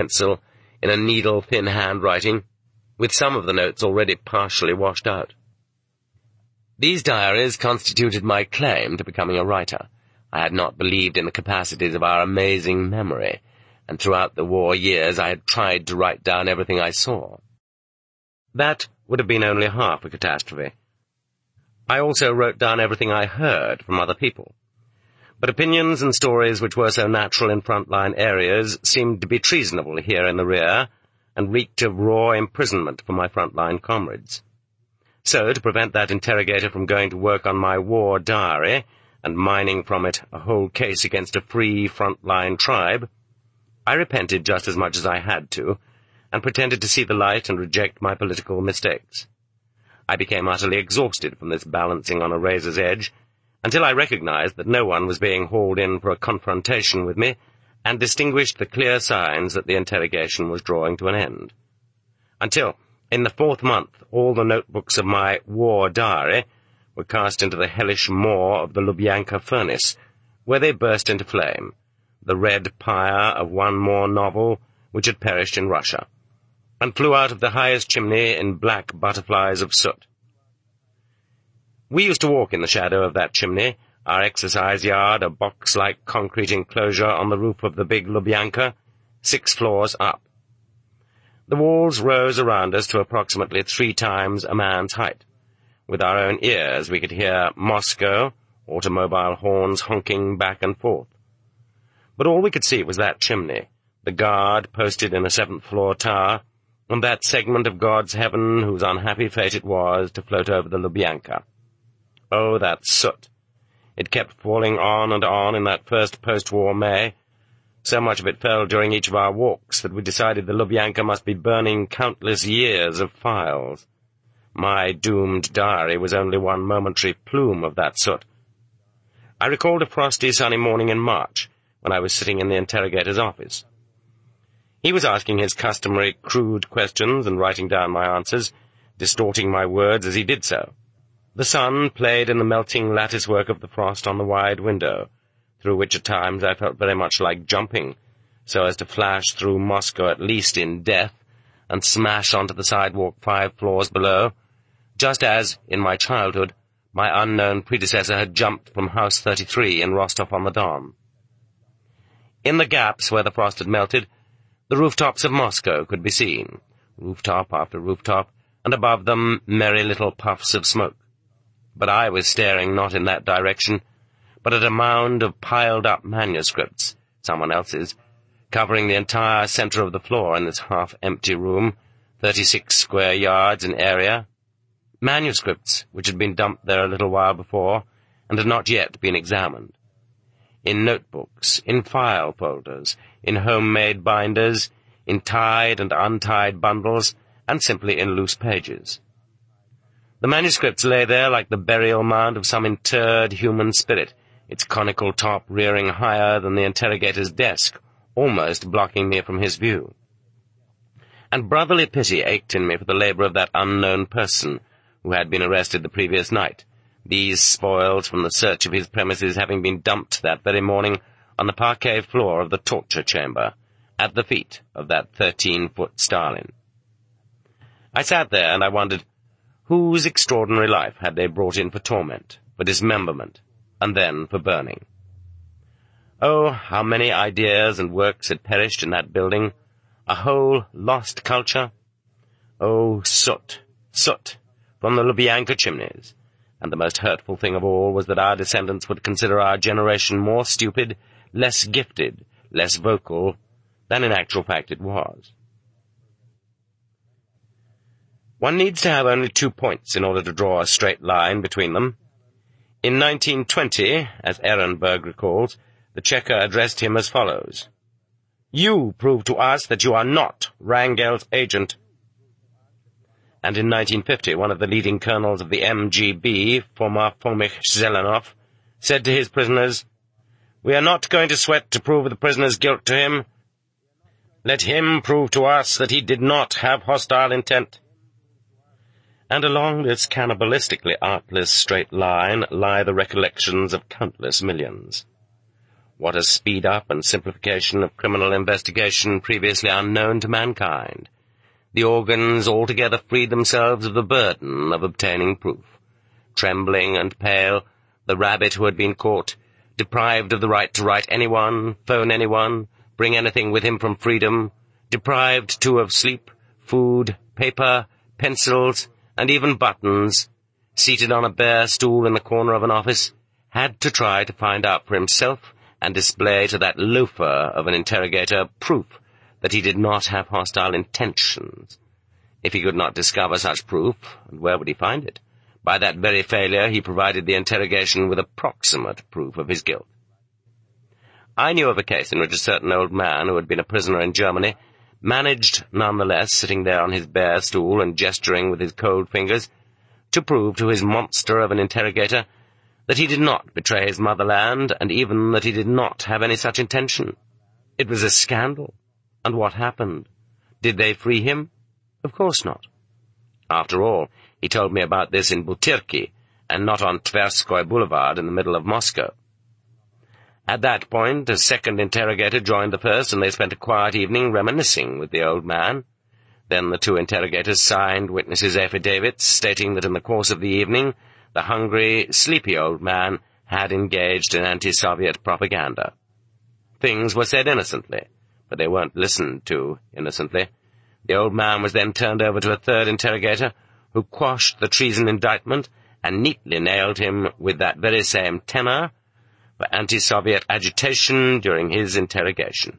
pencil in a needle-thin handwriting, with some of the notes already partially washed out. These diaries constituted my claim to becoming a writer. I had not believed in the capacities of our amazing memory, and throughout the war years I had tried to write down everything I saw. That would have been only half a catastrophe. I also wrote down everything I heard from other people. But opinions and stories which were so natural in front-line areas seemed to be treasonable here in the rear, and reeked of raw imprisonment for my front-line comrades. So, to prevent that interrogator from going to work on my war diary, and mining from it a whole case against a free front-line tribe, I repented just as much as I had to, and pretended to see the light and reject my political mistakes. I became utterly exhausted from this balancing on a razor's edge, until I recognized that no one was being hauled in for a confrontation with me, and distinguished the clear signs that the interrogation was drawing to an end. Until, in the 4th month, all the notebooks of my war diary were cast into the hellish maw of the Lubyanka furnace, where they burst into flame, the red pyre of one more novel which had perished in Russia, and flew out of the highest chimney in black butterflies of soot. We used to walk in the shadow of that chimney, our exercise yard a box-like concrete enclosure on the roof of the big Lubyanka, 6 floors up. The walls rose around us to approximately 3 times a man's height. With our own ears we could hear Moscow, automobile horns honking back and forth. But all we could see was that chimney, the guard posted in a 7th-floor tower, and that segment of God's heaven whose unhappy fate it was to float over the Lubyanka. Oh, that soot! It kept falling on and on in that first post-war May. So much of it fell during each of our walks that we decided the Lubyanka must be burning countless years of files. My doomed diary was only one momentary plume of that soot. I recalled a frosty, sunny morning in March, when I was sitting in the interrogator's office. He was asking his customary crude questions and writing down my answers, distorting my words as he did so. The sun played in the melting latticework of the frost on the wide window, through which at times I felt very much like jumping, so as to flash through Moscow at least in death, and smash onto the sidewalk 5 floors below, just as, in my childhood, my unknown predecessor had jumped from House 33 in Rostov-on-the-Don. In the gaps where the frost had melted, the rooftops of Moscow could be seen, rooftop after rooftop, and above them merry little puffs of smoke. But I was staring not in that direction, but at a mound of piled-up manuscripts, someone else's, covering the entire center of the floor in this half-empty room, 36 square yards in area. Manuscripts which had been dumped there a little while before, and had not yet been examined. In notebooks, in file folders, in homemade binders, in tied and untied bundles, and simply in loose pages. The manuscripts lay there like the burial mound of some interred human spirit, its conical top rearing higher than the interrogator's desk, almost blocking me from his view. And brotherly pity ached in me for the labor of that unknown person who had been arrested the previous night, these spoils from the search of his premises having been dumped that very morning on the parquet floor of the torture chamber, at the feet of that 13-foot Stalin. I sat there and I wondered, whose extraordinary life had they brought in for torment, for dismemberment, and then for burning? Oh, how many ideas and works had perished in that building, a whole lost culture. Oh, soot, soot, from the Lubyanka chimneys, and the most hurtful thing of all was that our descendants would consider our generation more stupid, less gifted, less vocal, than in actual fact it was. One needs to have only 2 points in order to draw a straight line between them. In 1920, as Ehrenberg recalls, the Cheka addressed him as follows: "You prove to us that you are not Wrangel's agent." And in 1950, one of the leading colonels of the MGB, Foma Fomich Zelenov, said to his prisoners, "We are not going to sweat to prove the prisoner's guilt to him. Let him prove to us that he did not have hostile intent." And along this cannibalistically artless straight line lie the recollections of countless millions. What a speed-up and simplification of criminal investigation previously unknown to mankind. The organs altogether freed themselves of the burden of obtaining proof. Trembling and pale, the rabbit who had been caught, deprived of the right to write anyone, phone anyone, bring anything with him from freedom, deprived, too, of sleep, food, paper, pencils, and even buttons, seated on a bare stool in the corner of an office, had to try to find out for himself and display to that loafer of an interrogator proof that he did not have hostile intentions. If he could not discover such proof, and where would he find it? By that very failure he provided the interrogation with approximate proof of his guilt. I knew of a case in which a certain old man who had been a prisoner in Germany managed, nonetheless, sitting there on his bare stool and gesturing with his cold fingers, to prove to his monster of an interrogator that he did not betray his motherland, and even that he did not have any such intention. It was a scandal. And what happened? Did they free him? Of course not. After all, he told me about this in Butyrki, and not on Tverskoy Boulevard in the middle of Moscow. At that point, a second interrogator joined the first, and they spent a quiet evening reminiscing with the old man. Then the two interrogators signed witnesses' affidavits, stating that in the course of the evening the hungry, sleepy old man had engaged in anti-Soviet propaganda. Things were said innocently, but they weren't listened to innocently. The old man was then turned over to a third interrogator, who quashed the treason indictment and neatly nailed him with that very same tenor for anti-Soviet agitation during his interrogation.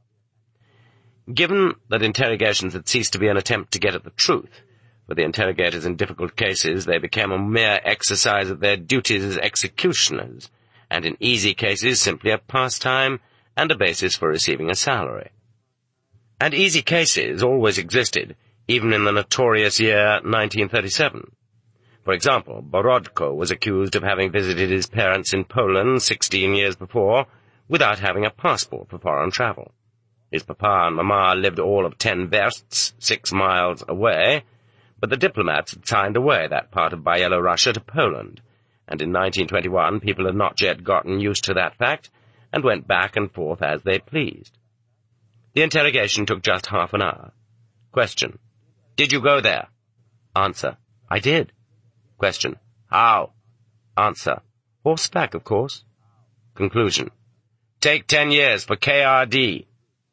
Given that interrogations had ceased to be an attempt to get at the truth, for the interrogators in difficult cases they became a mere exercise of their duties as executioners, and in easy cases simply a pastime and a basis for receiving a salary. And easy cases always existed, even in the notorious year 1937. For example, Borodko was accused of having visited his parents in Poland 16 years before without having a passport for foreign travel. His papa and mamma lived all of 10 versts, 6 miles away, but the diplomats had signed away that part of Byelorussia to Poland, and in 1921 people had not yet gotten used to that fact and went back and forth as they pleased. The interrogation took just half an hour. Question: Did you go there? Answer: I did. Question: How? Answer: Horseback, of course. Conclusion: Take 10 years for KRD.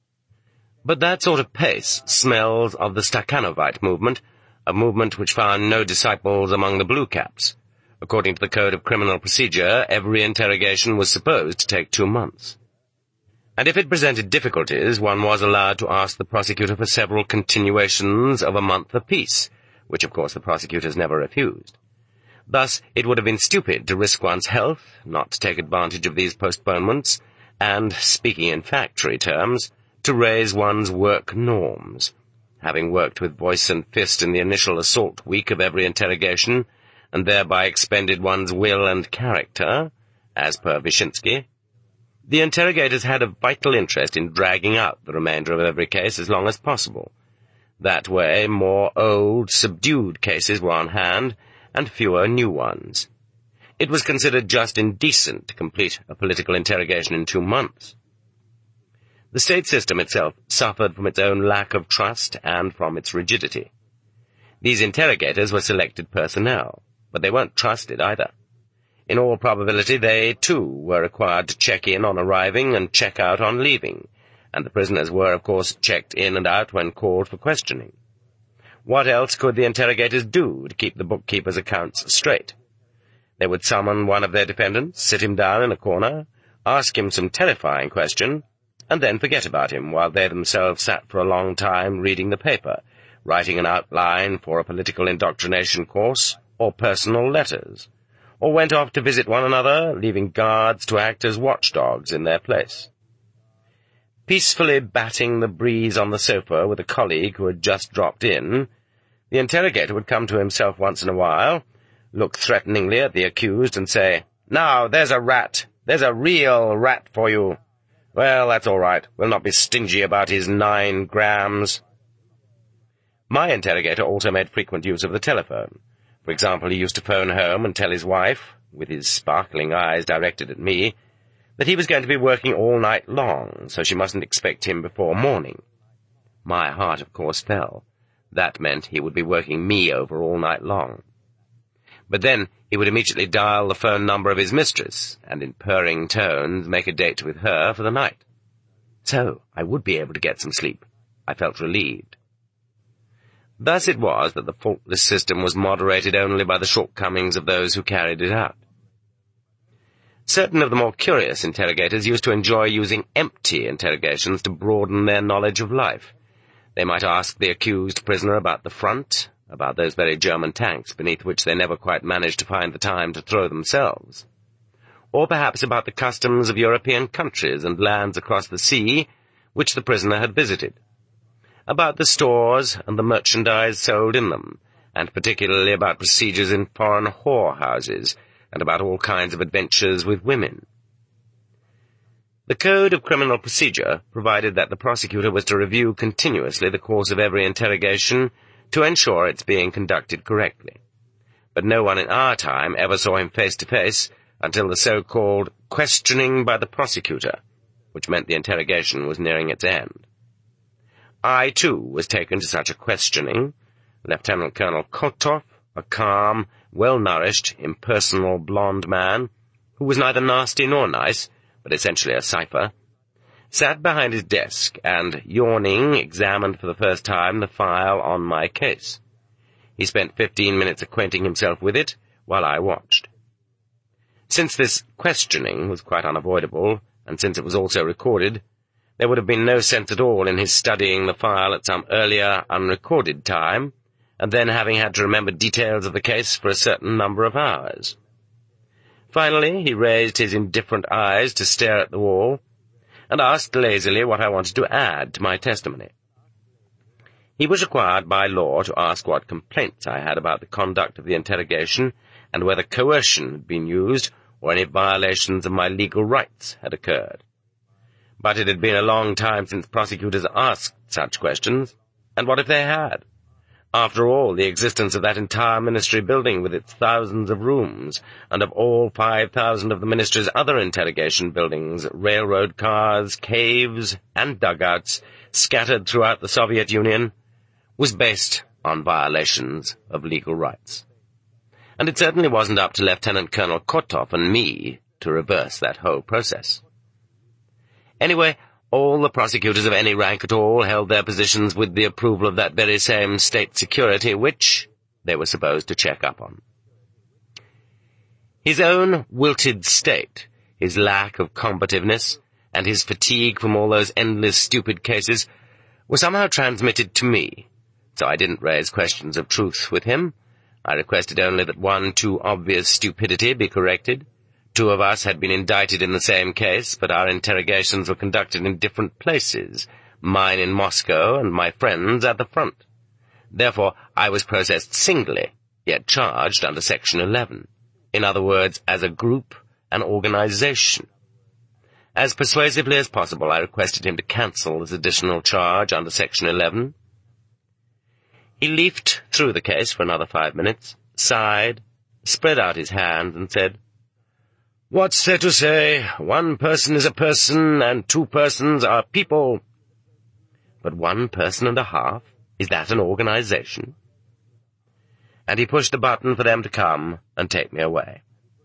But that sort of pace smells of the Stakhanovite movement, a movement which found no disciples among the Blue Caps. According to the Code of Criminal Procedure, every interrogation was supposed to take 2 months. And if it presented difficulties, one was allowed to ask the prosecutor for several continuations of a month apiece, which of course the prosecutors never refused. Thus, it would have been stupid to risk one's health, not to take advantage of these postponements, and, speaking in factory terms, to raise one's work norms. Having worked with voice and fist in the initial assault week of every interrogation, and thereby expended one's will and character, as per Vyshinsky, the interrogators had a vital interest in dragging out the remainder of every case as long as possible. That way, more old, subdued cases were on hand, and fewer new ones. It was considered just indecent to complete a political interrogation in 2 months. The state system itself suffered from its own lack of trust and from its rigidity. These interrogators were selected personnel, but they weren't trusted either. In all probability they, too, were required to check in on arriving and check out on leaving, and the prisoners were, of course, checked in and out when called for questioning. What else could the interrogators do to keep the bookkeeper's accounts straight? They would summon one of their defendants, sit him down in a corner, ask him some terrifying question, and then forget about him while they themselves sat for a long time reading the paper, writing an outline for a political indoctrination course or personal letters, or went off to visit one another, leaving guards to act as watchdogs in their place. Peacefully batting the breeze on the sofa with a colleague who had just dropped in, the interrogator would come to himself once in a while, look threateningly at the accused and say, "Now, there's a rat. There's a real rat for you. Well, that's all right. We'll not be stingy about his 9 grams. My interrogator also made frequent use of the telephone. For example, he used to phone home and tell his wife, with his sparkling eyes directed at me, that he was going to be working all night long, so she mustn't expect him before morning. My heart, of course, fell. That meant he would be working me over all night long. But then he would immediately dial the phone number of his mistress, and in purring tones make a date with her for the night. So I would be able to get some sleep. I felt relieved. Thus it was that the faultless system was moderated only by the shortcomings of those who carried it out. Certain of the more curious interrogators used to enjoy using empty interrogations to broaden their knowledge of life. They might ask the accused prisoner about the front, about those very German tanks beneath which they never quite managed to find the time to throw themselves, or perhaps about the customs of European countries and lands across the sea which the prisoner had visited, about the stores and the merchandise sold in them, and particularly about procedures in foreign whorehouses, and about all kinds of adventures with women. The Code of Criminal Procedure provided that the prosecutor was to review continuously the course of every interrogation to ensure its being conducted correctly. But no one in our time ever saw him face to face until the so-called questioning by the prosecutor, which meant the interrogation was nearing its end. I, too, was taken to such a questioning. Lieutenant Colonel Kotov, a calm, well-nourished, impersonal blonde man, who was neither nasty nor nice, but essentially a cipher, sat behind his desk and, yawning, examined for the first time the file on my case. He spent 15 minutes acquainting himself with it, while I watched. Since this questioning was quite unavoidable, and since it was also recorded, there would have been no sense at all in his studying the file at some earlier, unrecorded time, and then having had to remember details of the case for a certain number of hours. Finally, he raised his indifferent eyes to stare at the wall, and asked lazily what I wanted to add to my testimony. He was required by law to ask what complaints I had about the conduct of the interrogation, and whether coercion had been used, or any violations of my legal rights had occurred. But it had been a long time since prosecutors asked such questions, and what if they had? After all, the existence of that entire ministry building with its thousands of rooms, and of all 5,000 of the ministry's other interrogation buildings, railroad cars, caves, and dugouts scattered throughout the Soviet Union, was based on violations of legal rights. And it certainly wasn't up to Lieutenant Colonel Kotov and me to reverse that whole process. Anyway, all the prosecutors of any rank at all held their positions with the approval of that very same state security which they were supposed to check up on. His own wilted state, his lack of combativeness, and his fatigue from all those endless stupid cases were somehow transmitted to me, so I didn't raise questions of truth with him. I requested only that one too obvious stupidity be corrected. 2 of us had been indicted in the same case, but our interrogations were conducted in different places, mine in Moscow and my friends at the front. Therefore, I was processed singly, yet charged under Section 11. In other words, as a group, an organization. As persuasively as possible, I requested him to cancel this additional charge under Section 11. He leafed through the case for another 5 minutes, sighed, spread out his hands, and said, "What's there to say? 1 person is a person, and 2 persons are people." "But 1 person and a half? Is that an organization?" And he pushed the button for them to come and take me away.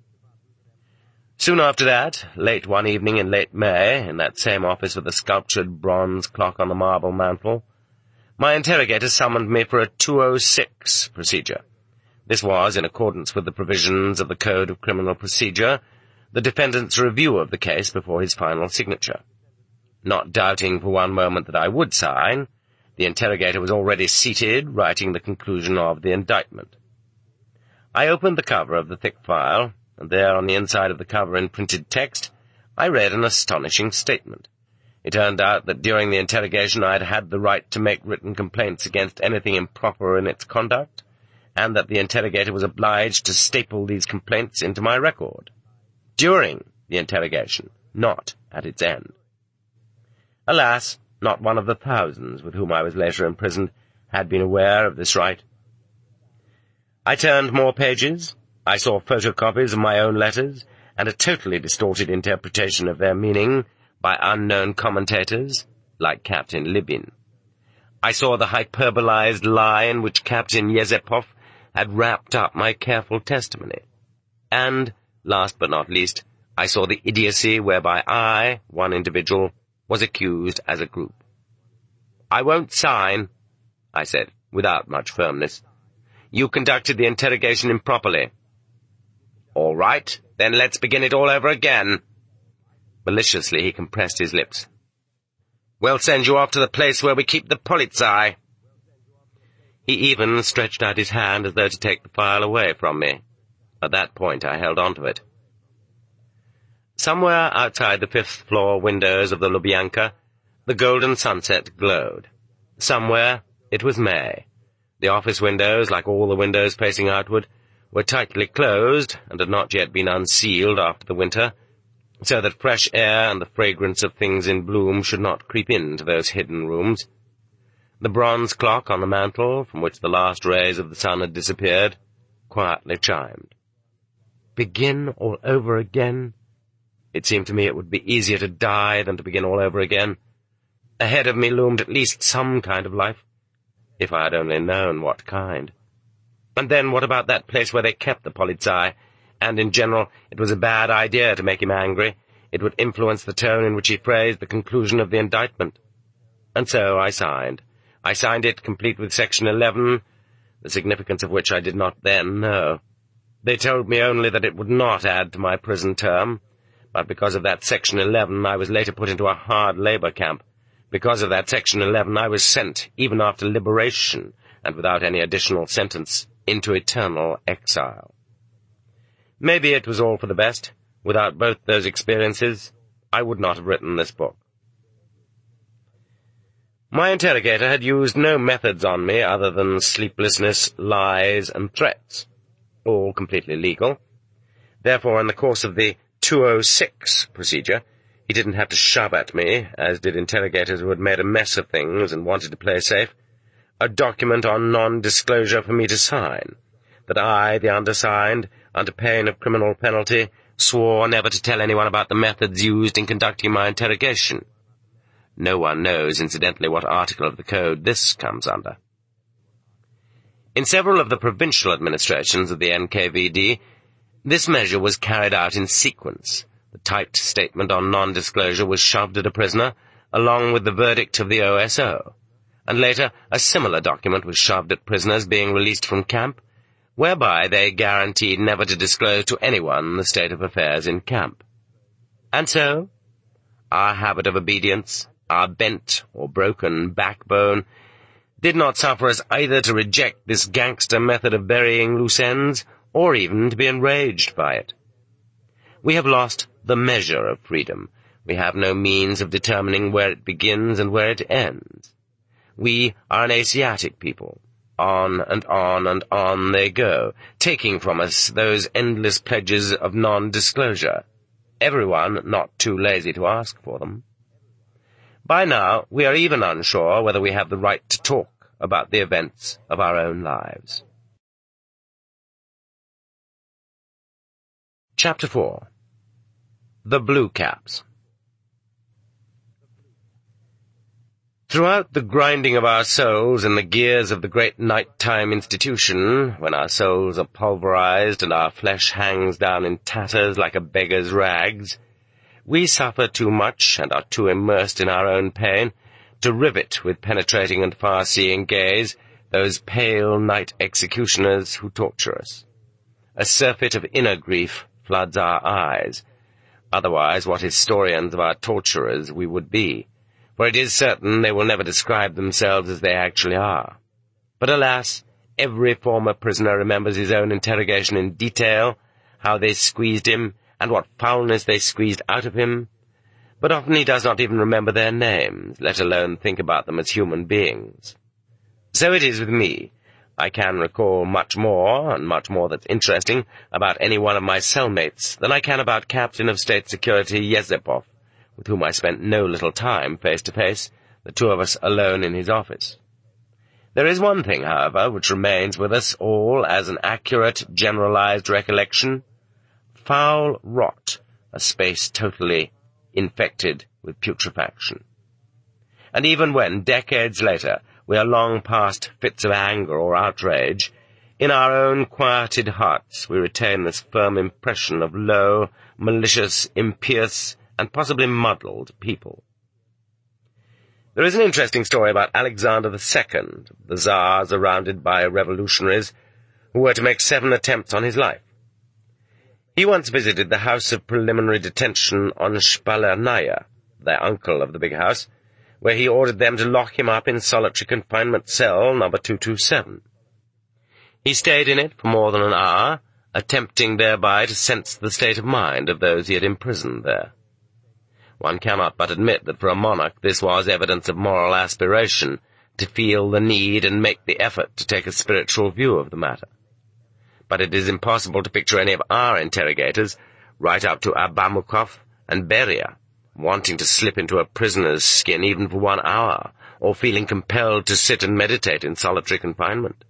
Soon after that, late one evening in late May, in that same office with the sculptured bronze clock on the marble mantel, my interrogator summoned me for a 206 procedure. This was, in accordance with the provisions of the Code of Criminal Procedure, the defendant's review of the case before his final signature. Not doubting for one moment that I would sign, the interrogator was already seated, writing the conclusion of the indictment. I opened the cover of the thick file, and there on the inside of the cover in printed text, I read an astonishing statement. It turned out that during the interrogation I had had the right to make written complaints against anything improper in its conduct, and that the interrogator was obliged to staple these complaints into my record. During the interrogation, not at its end. Alas, not one of the thousands with whom I was later imprisoned had been aware of this right. I turned more pages, I saw photocopies of my own letters, and a totally distorted interpretation of their meaning by unknown commentators, like Captain Libin. I saw the hyperbolized lie in which Captain Yezepov had wrapped up my careful testimony. And, last but not least, I saw the idiocy whereby I, one individual, was accused as a group. "I won't sign," I said, without much firmness. "You conducted the interrogation improperly." "All right, then let's begin it all over again." Maliciously he compressed his lips. "We'll send you off to the place where we keep the Polizei." He even stretched out his hand as though to take the file away from me. At that point I held on to it. Somewhere outside the fifth-floor windows of the Lubyanka, the golden sunset glowed. Somewhere it was May. The office windows, like all the windows facing outward, were tightly closed and had not yet been unsealed after the winter, so that fresh air and the fragrance of things in bloom should not creep into those hidden rooms. The bronze clock on the mantel, from which the last rays of the sun had disappeared, quietly chimed. Begin all over again? It seemed to me it would be easier to die than to begin all over again. Ahead of me loomed at least some kind of life, if I had only known what kind. And then what about that place where they kept the Polizei? And in general, it was a bad idea to make him angry. It would influence the tone in which he phrased the conclusion of the indictment. And so I signed. I signed it complete with Section 11, the significance of which I did not then know. They told me only that it would not add to my prison term, but because of that Section 11 I was later put into a hard labor camp. Because of that Section 11 I was sent, even after liberation, and without any additional sentence, into eternal exile. Maybe it was all for the best. Without both those experiences, I would not have written this book. My interrogator had used no methods on me other than sleeplessness, lies, and threats, all completely legal. Therefore, in the course of the 206 procedure, he didn't have to shove at me, as did interrogators who had made a mess of things and wanted to play safe, a document on non-disclosure for me to sign, that I, the undersigned, under pain of criminal penalty, swore never to tell anyone about the methods used in conducting my interrogation. No one knows, incidentally, what article of the Code this comes under. In several of the provincial administrations of the NKVD, this measure was carried out in sequence. The typed statement on non-disclosure was shoved at a prisoner, along with the verdict of the OSO, and later a similar document was shoved at prisoners being released from camp, whereby they guaranteed never to disclose to anyone the state of affairs in camp. And so, our habit of obedience, our bent or broken backbone, did not suffer us either to reject this gangster method of burying loose ends, or even to be enraged by it. We have lost the measure of freedom. We have no means of determining where it begins and where it ends. We are an Asiatic people. On and on and on they go, taking from us those endless pledges of non-disclosure, everyone not too lazy to ask for them. By now, we are even unsure whether we have the right to talk about the events of our own lives. Chapter 4. The Blue Caps. Throughout the grinding of our souls in the gears of the great night-time institution, when our souls are pulverized and our flesh hangs down in tatters like a beggar's rags, we suffer too much and are too immersed in our own pain to rivet with penetrating and far-seeing gaze those pale night executioners who torture us. A surfeit of inner grief floods our eyes. Otherwise, what historians of our torturers we would be, for it is certain they will never describe themselves as they actually are. But alas, every former prisoner remembers his own interrogation in detail, how they squeezed him, and what foulness they squeezed out of him, but often he does not even remember their names, let alone think about them as human beings. So it is with me. I can recall much more, and much more that's interesting, about any one of my cellmates than I can about Captain of State Security Yezepov, with whom I spent no little time face-to-face, the two of us alone in his office. There is one thing, however, which remains with us all as an accurate, generalized recollection. foul rot, a space totally infected with putrefaction. And even when, decades later, we are long past fits of anger or outrage, in our own quieted hearts we retain this firm impression of low, malicious, impious, and possibly muddled people. There is an interesting story about Alexander II, the Tsar surrounded by revolutionaries who were to make 7 attempts on his life. He once visited the House of Preliminary Detention on Spalernaya, their uncle of the big house, where he ordered them to lock him up in solitary confinement cell number 227. He stayed in it for more than an hour, attempting thereby to sense the state of mind of those he had imprisoned there. One cannot but admit that for a monarch this was evidence of moral aspiration, to feel the need and make the effort to take a spiritual view of the matter. But it is impossible to picture any of our interrogators, right up to Abamukov and Beria, wanting to slip into a prisoner's skin even for 1 hour, or feeling compelled to sit and meditate in solitary confinement.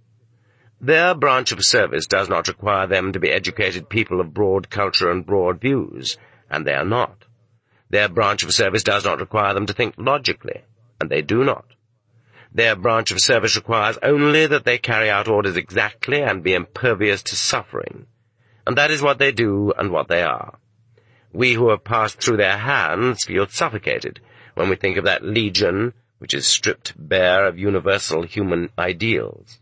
Their branch of service does not require them to be educated people of broad culture and broad views, and they are not. Their branch of service does not require them to think logically, and they do not. Their branch of service requires only that they carry out orders exactly and be impervious to suffering, and that is what they do and what they are. We who have passed through their hands feel suffocated when we think of that legion which is stripped bare of universal human ideals.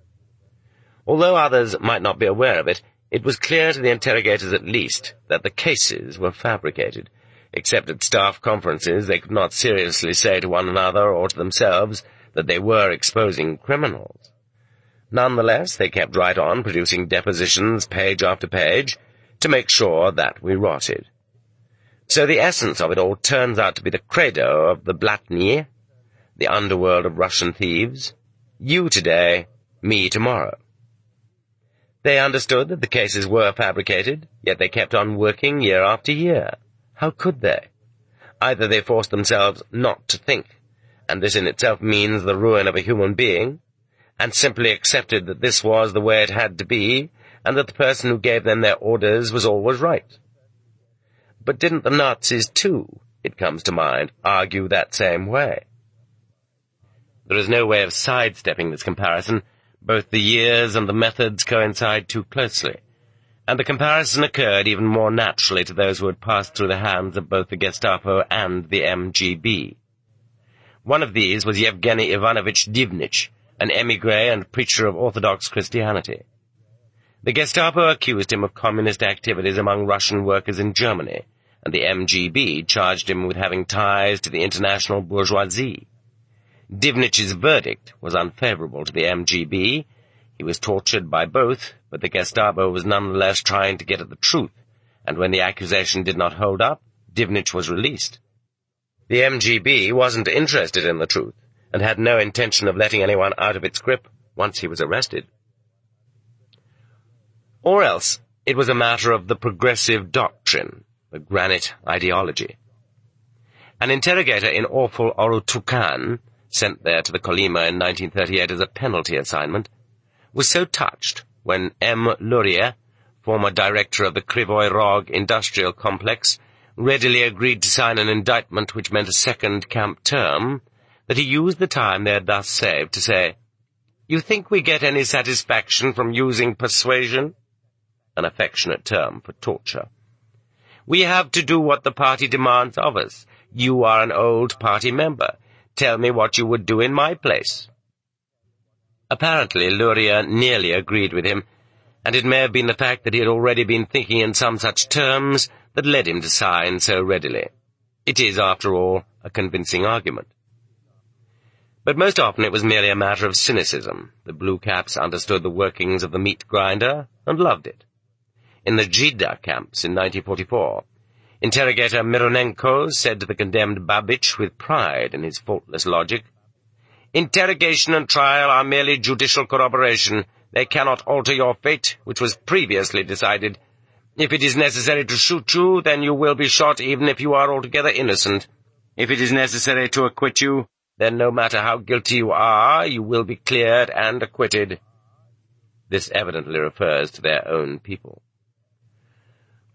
Although others might not be aware of it, it was clear to the interrogators at least that the cases were fabricated. Except at staff conferences, they could not seriously say to one another or to themselves that they were exposing criminals. Nonetheless, they kept right on producing depositions page after page to make sure that we rotted. So the essence of it all turns out to be the credo of the Blatny, the underworld of Russian thieves: you today, me tomorrow. They understood that the cases were fabricated, yet they kept on working year after year. How could they? Either they forced themselves not to think, and this in itself means the ruin of a human being, and simply accepted that this was the way it had to be, and that the person who gave them their orders was always right. But didn't the Nazis, too, it comes to mind, argue that same way? There is no way of sidestepping this comparison. Both the years and the methods coincide too closely, and the comparison occurred even more naturally to those who had passed through the hands of both the Gestapo and the MGB. One of these was Yevgeny Ivanovich Divnich, an émigré and preacher of Orthodox Christianity. The Gestapo accused him of communist activities among Russian workers in Germany, and the MGB charged him with having ties to the international bourgeoisie. Divnich's verdict was unfavorable to the MGB. He was tortured by both, but the Gestapo was nonetheless trying to get at the truth, and when the accusation did not hold up, Divnich was released. The MGB wasn't interested in the truth, and had no intention of letting anyone out of its grip once he was arrested. Or else, it was a matter of the progressive doctrine, the granite ideology. An interrogator in awful Orutukan, sent there to the Kolyma in 1938 as a penalty assignment, was so touched when M. Luria, former director of the Krivoy Rog industrial complex, readily agreed to sign an indictment which meant a second camp term, that he used the time they had thus saved to say, "You think we get any satisfaction from using persuasion?" An affectionate term for torture. "We have to do what the party demands of us. You are an old party member. Tell me what you would do in my place." Apparently, Luria nearly agreed with him, and it may have been the fact that he had already been thinking in some such terms that led him to sign so readily. It is, after all, a convincing argument. But most often it was merely a matter of cynicism. The Blue Caps understood the workings of the meat grinder and loved it. In the Zhida camps in 1944, interrogator Mironenko said to the condemned Babich with pride in his faultless logic, "Interrogation and trial are merely judicial corroboration. They cannot alter your fate, which was previously decided. If it is necessary to shoot you, then you will be shot even if you are altogether innocent. If it is necessary to acquit you, then no matter how guilty you are, you will be cleared and acquitted." This evidently refers to their own people.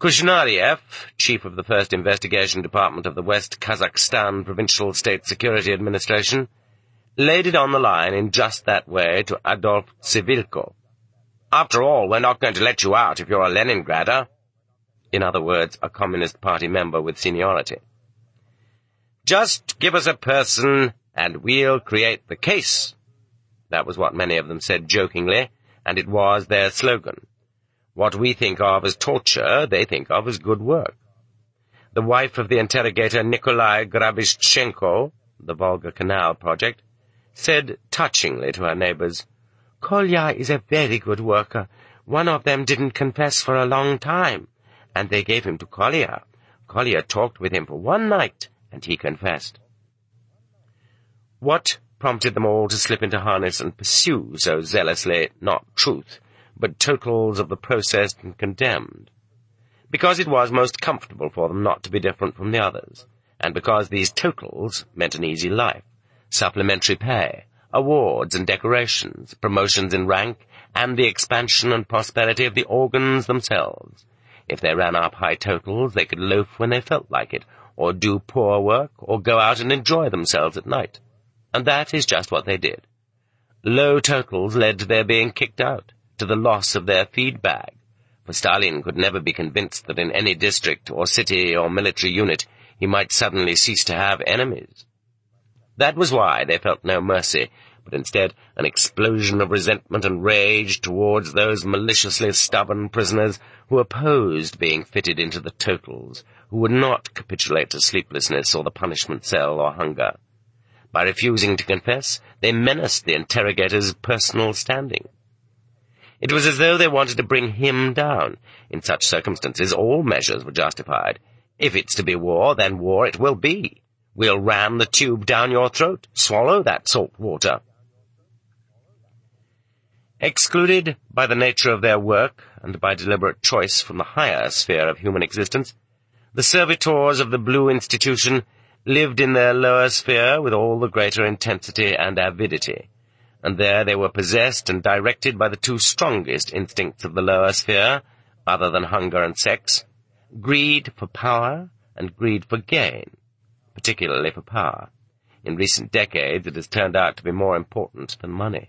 Kushnariev, chief of the 1st Investigation Department of the West Kazakhstan Provincial State Security Administration, laid it on the line in just that way to Adolf Civilko. "After all, we're not going to let you out if you're a Leningrader." In other words, a Communist Party member with seniority. "Just give us a person, and we'll create the case." That was what many of them said jokingly, and it was their slogan. What we think of as torture, they think of as good work. The wife of the interrogator Nikolai Grabishchenko, the Volga Canal project, said touchingly to her neighbors, "Kolya is a very good worker. One of them didn't confess for a long time, and they gave him to Kolya. Kolya talked with him for one night, and he confessed." What prompted them all to slip into harness and pursue so zealously not truth, but totals of the processed and condemned? Because it was most comfortable for them not to be different from the others, and because these totals meant an easy life, supplementary pay, awards and decorations, promotions in rank, and the expansion and prosperity of the organs themselves. If they ran up high totals, they could loaf when they felt like it, or do poor work, or go out and enjoy themselves at night. And that is just what they did. Low totals led to their being kicked out, to the loss of their feed bag, for Stalin could never be convinced that in any district or city or military unit he might suddenly cease to have enemies. That was why they felt no mercy, but instead an explosion of resentment and rage towards those maliciously stubborn prisoners who opposed being fitted into the totals, who would not capitulate to sleeplessness or the punishment cell or hunger. By refusing to confess, they menaced the interrogator's personal standing. It was as though they wanted to bring him down. In such circumstances, all measures were justified. If it's to be war, then war it will be. We'll ram the tube down your throat. Swallow that salt water. Excluded by the nature of their work and by deliberate choice from the higher sphere of human existence, the servitors of the Blue Institution lived in their lower sphere with all the greater intensity and avidity, and there they were possessed and directed by the two strongest instincts of the lower sphere, other than hunger and sex, greed for power and greed for gain, particularly for power. In recent decades it has turned out to be more important than money.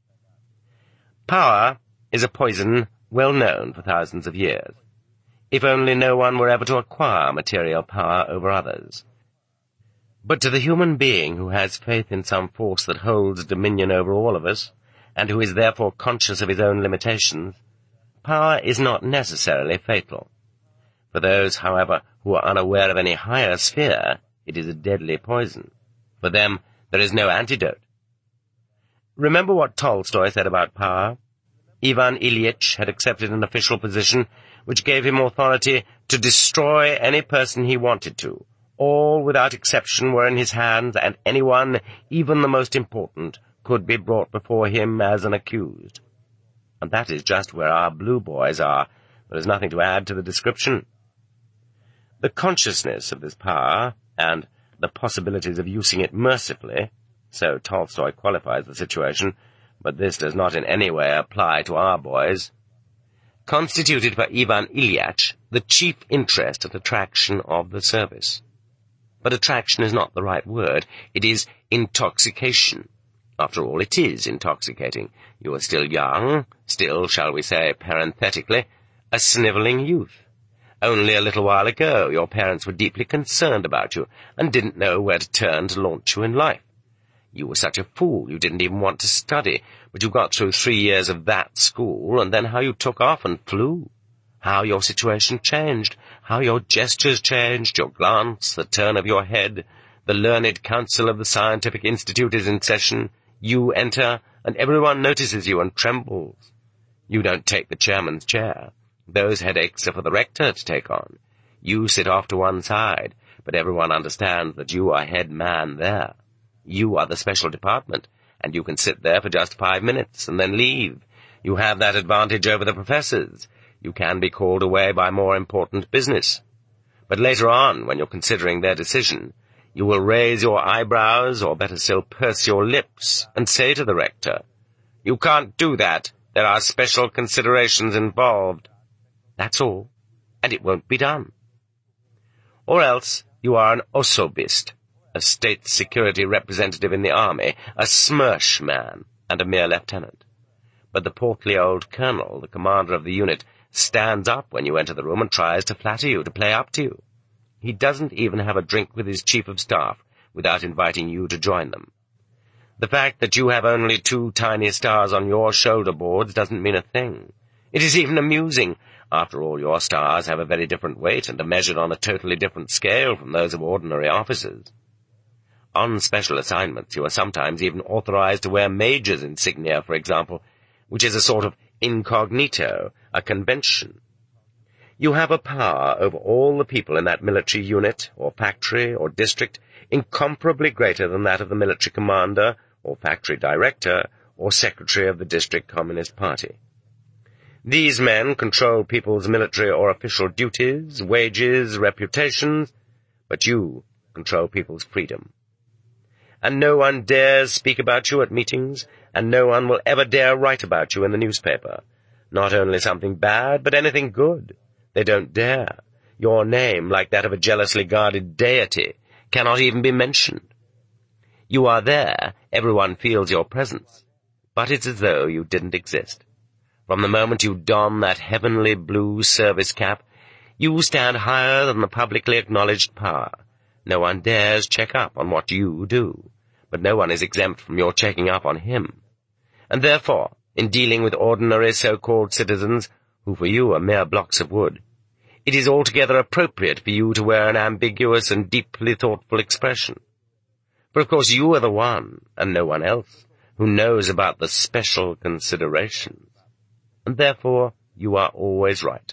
Power is a poison well known for thousands of years, if only no one were ever to acquire material power over others. But to the human being who has faith in some force that holds dominion over all of us, and who is therefore conscious of his own limitations, power is not necessarily fatal. For those, however, who are unaware of any higher sphere, it is a deadly poison. For them, there is no antidote. Remember what Tolstoy said about power? Ivan Ilyich had accepted an official position which gave him authority to destroy any person he wanted to. All, without exception, were in his hands, and anyone, even the most important, could be brought before him as an accused. And that is just where our blue boys are. There is nothing to add to the description. The consciousness of this power, and the possibilities of using it mercifully, so Tolstoy qualifies the situation, but this does not in any way apply to our boys, constituted for Ivan Ilyich the chief interest and attraction of the service. But attraction is not the right word. It is intoxication. After all, it is intoxicating. You are still young, still, shall we say, parenthetically, a snivelling youth. Only a little while ago your parents were deeply concerned about you and didn't know where to turn to launch you in life. You were such a fool you didn't even want to study, but you got through 3 years of that school, and then how you took off and flew. How your situation changed, how your gestures changed, your glance, the turn of your head. The learned council of the Scientific Institute is in session. You enter, and everyone notices you and trembles. You don't take the chairman's chair. Those headaches are for the rector to take on. You sit off to one side, but everyone understands that you are head man there. You are the special department, and you can sit there for just 5 minutes and then leave. You have that advantage over the professors. You can be called away by more important business. But later on, when you're considering their decision, you will raise your eyebrows, or better still, purse your lips, and say to the rector, "You can't do that. There are special considerations involved." That's all. and it won't be done. Or else you are an osobist, a state security representative in the army, a SMERSH man, and a mere lieutenant. But the portly old colonel, the commander of the unit, stands up when you enter the room and tries to flatter you, to play up to you. He doesn't even have a drink with his chief of staff without inviting you to join them. The fact that you have only 2 tiny stars on your shoulder boards doesn't mean a thing. It is even amusing. After all, your stars have a very different weight and are measured on a totally different scale from those of ordinary officers. On special assignments, you are sometimes even authorized to wear major's insignia, for example, which is a sort of incognito, a convention. You have a power over all the people in that military unit, or factory, or district, incomparably greater than that of the military commander, or factory director, or secretary of the district Communist Party. These men control people's military or official duties, wages, reputations, but you control people's freedom. And no one dares speak about you at meetings, and no one will ever dare write about you in the newspaper. Not only something bad, but anything good. They don't dare. Your name, like that of a jealously guarded deity, cannot even be mentioned. You are there, everyone feels your presence, but it's as though you didn't exist. From the moment you don that heavenly blue service cap, you stand higher than the publicly acknowledged power. No one dares check up on what you do, but no one is exempt from your checking up on him. And therefore, in dealing with ordinary so-called citizens, who for you are mere blocks of wood, it is altogether appropriate for you to wear an ambiguous and deeply thoughtful expression. For of course you are the one, and no one else, who knows about the special considerations, and therefore you are always right.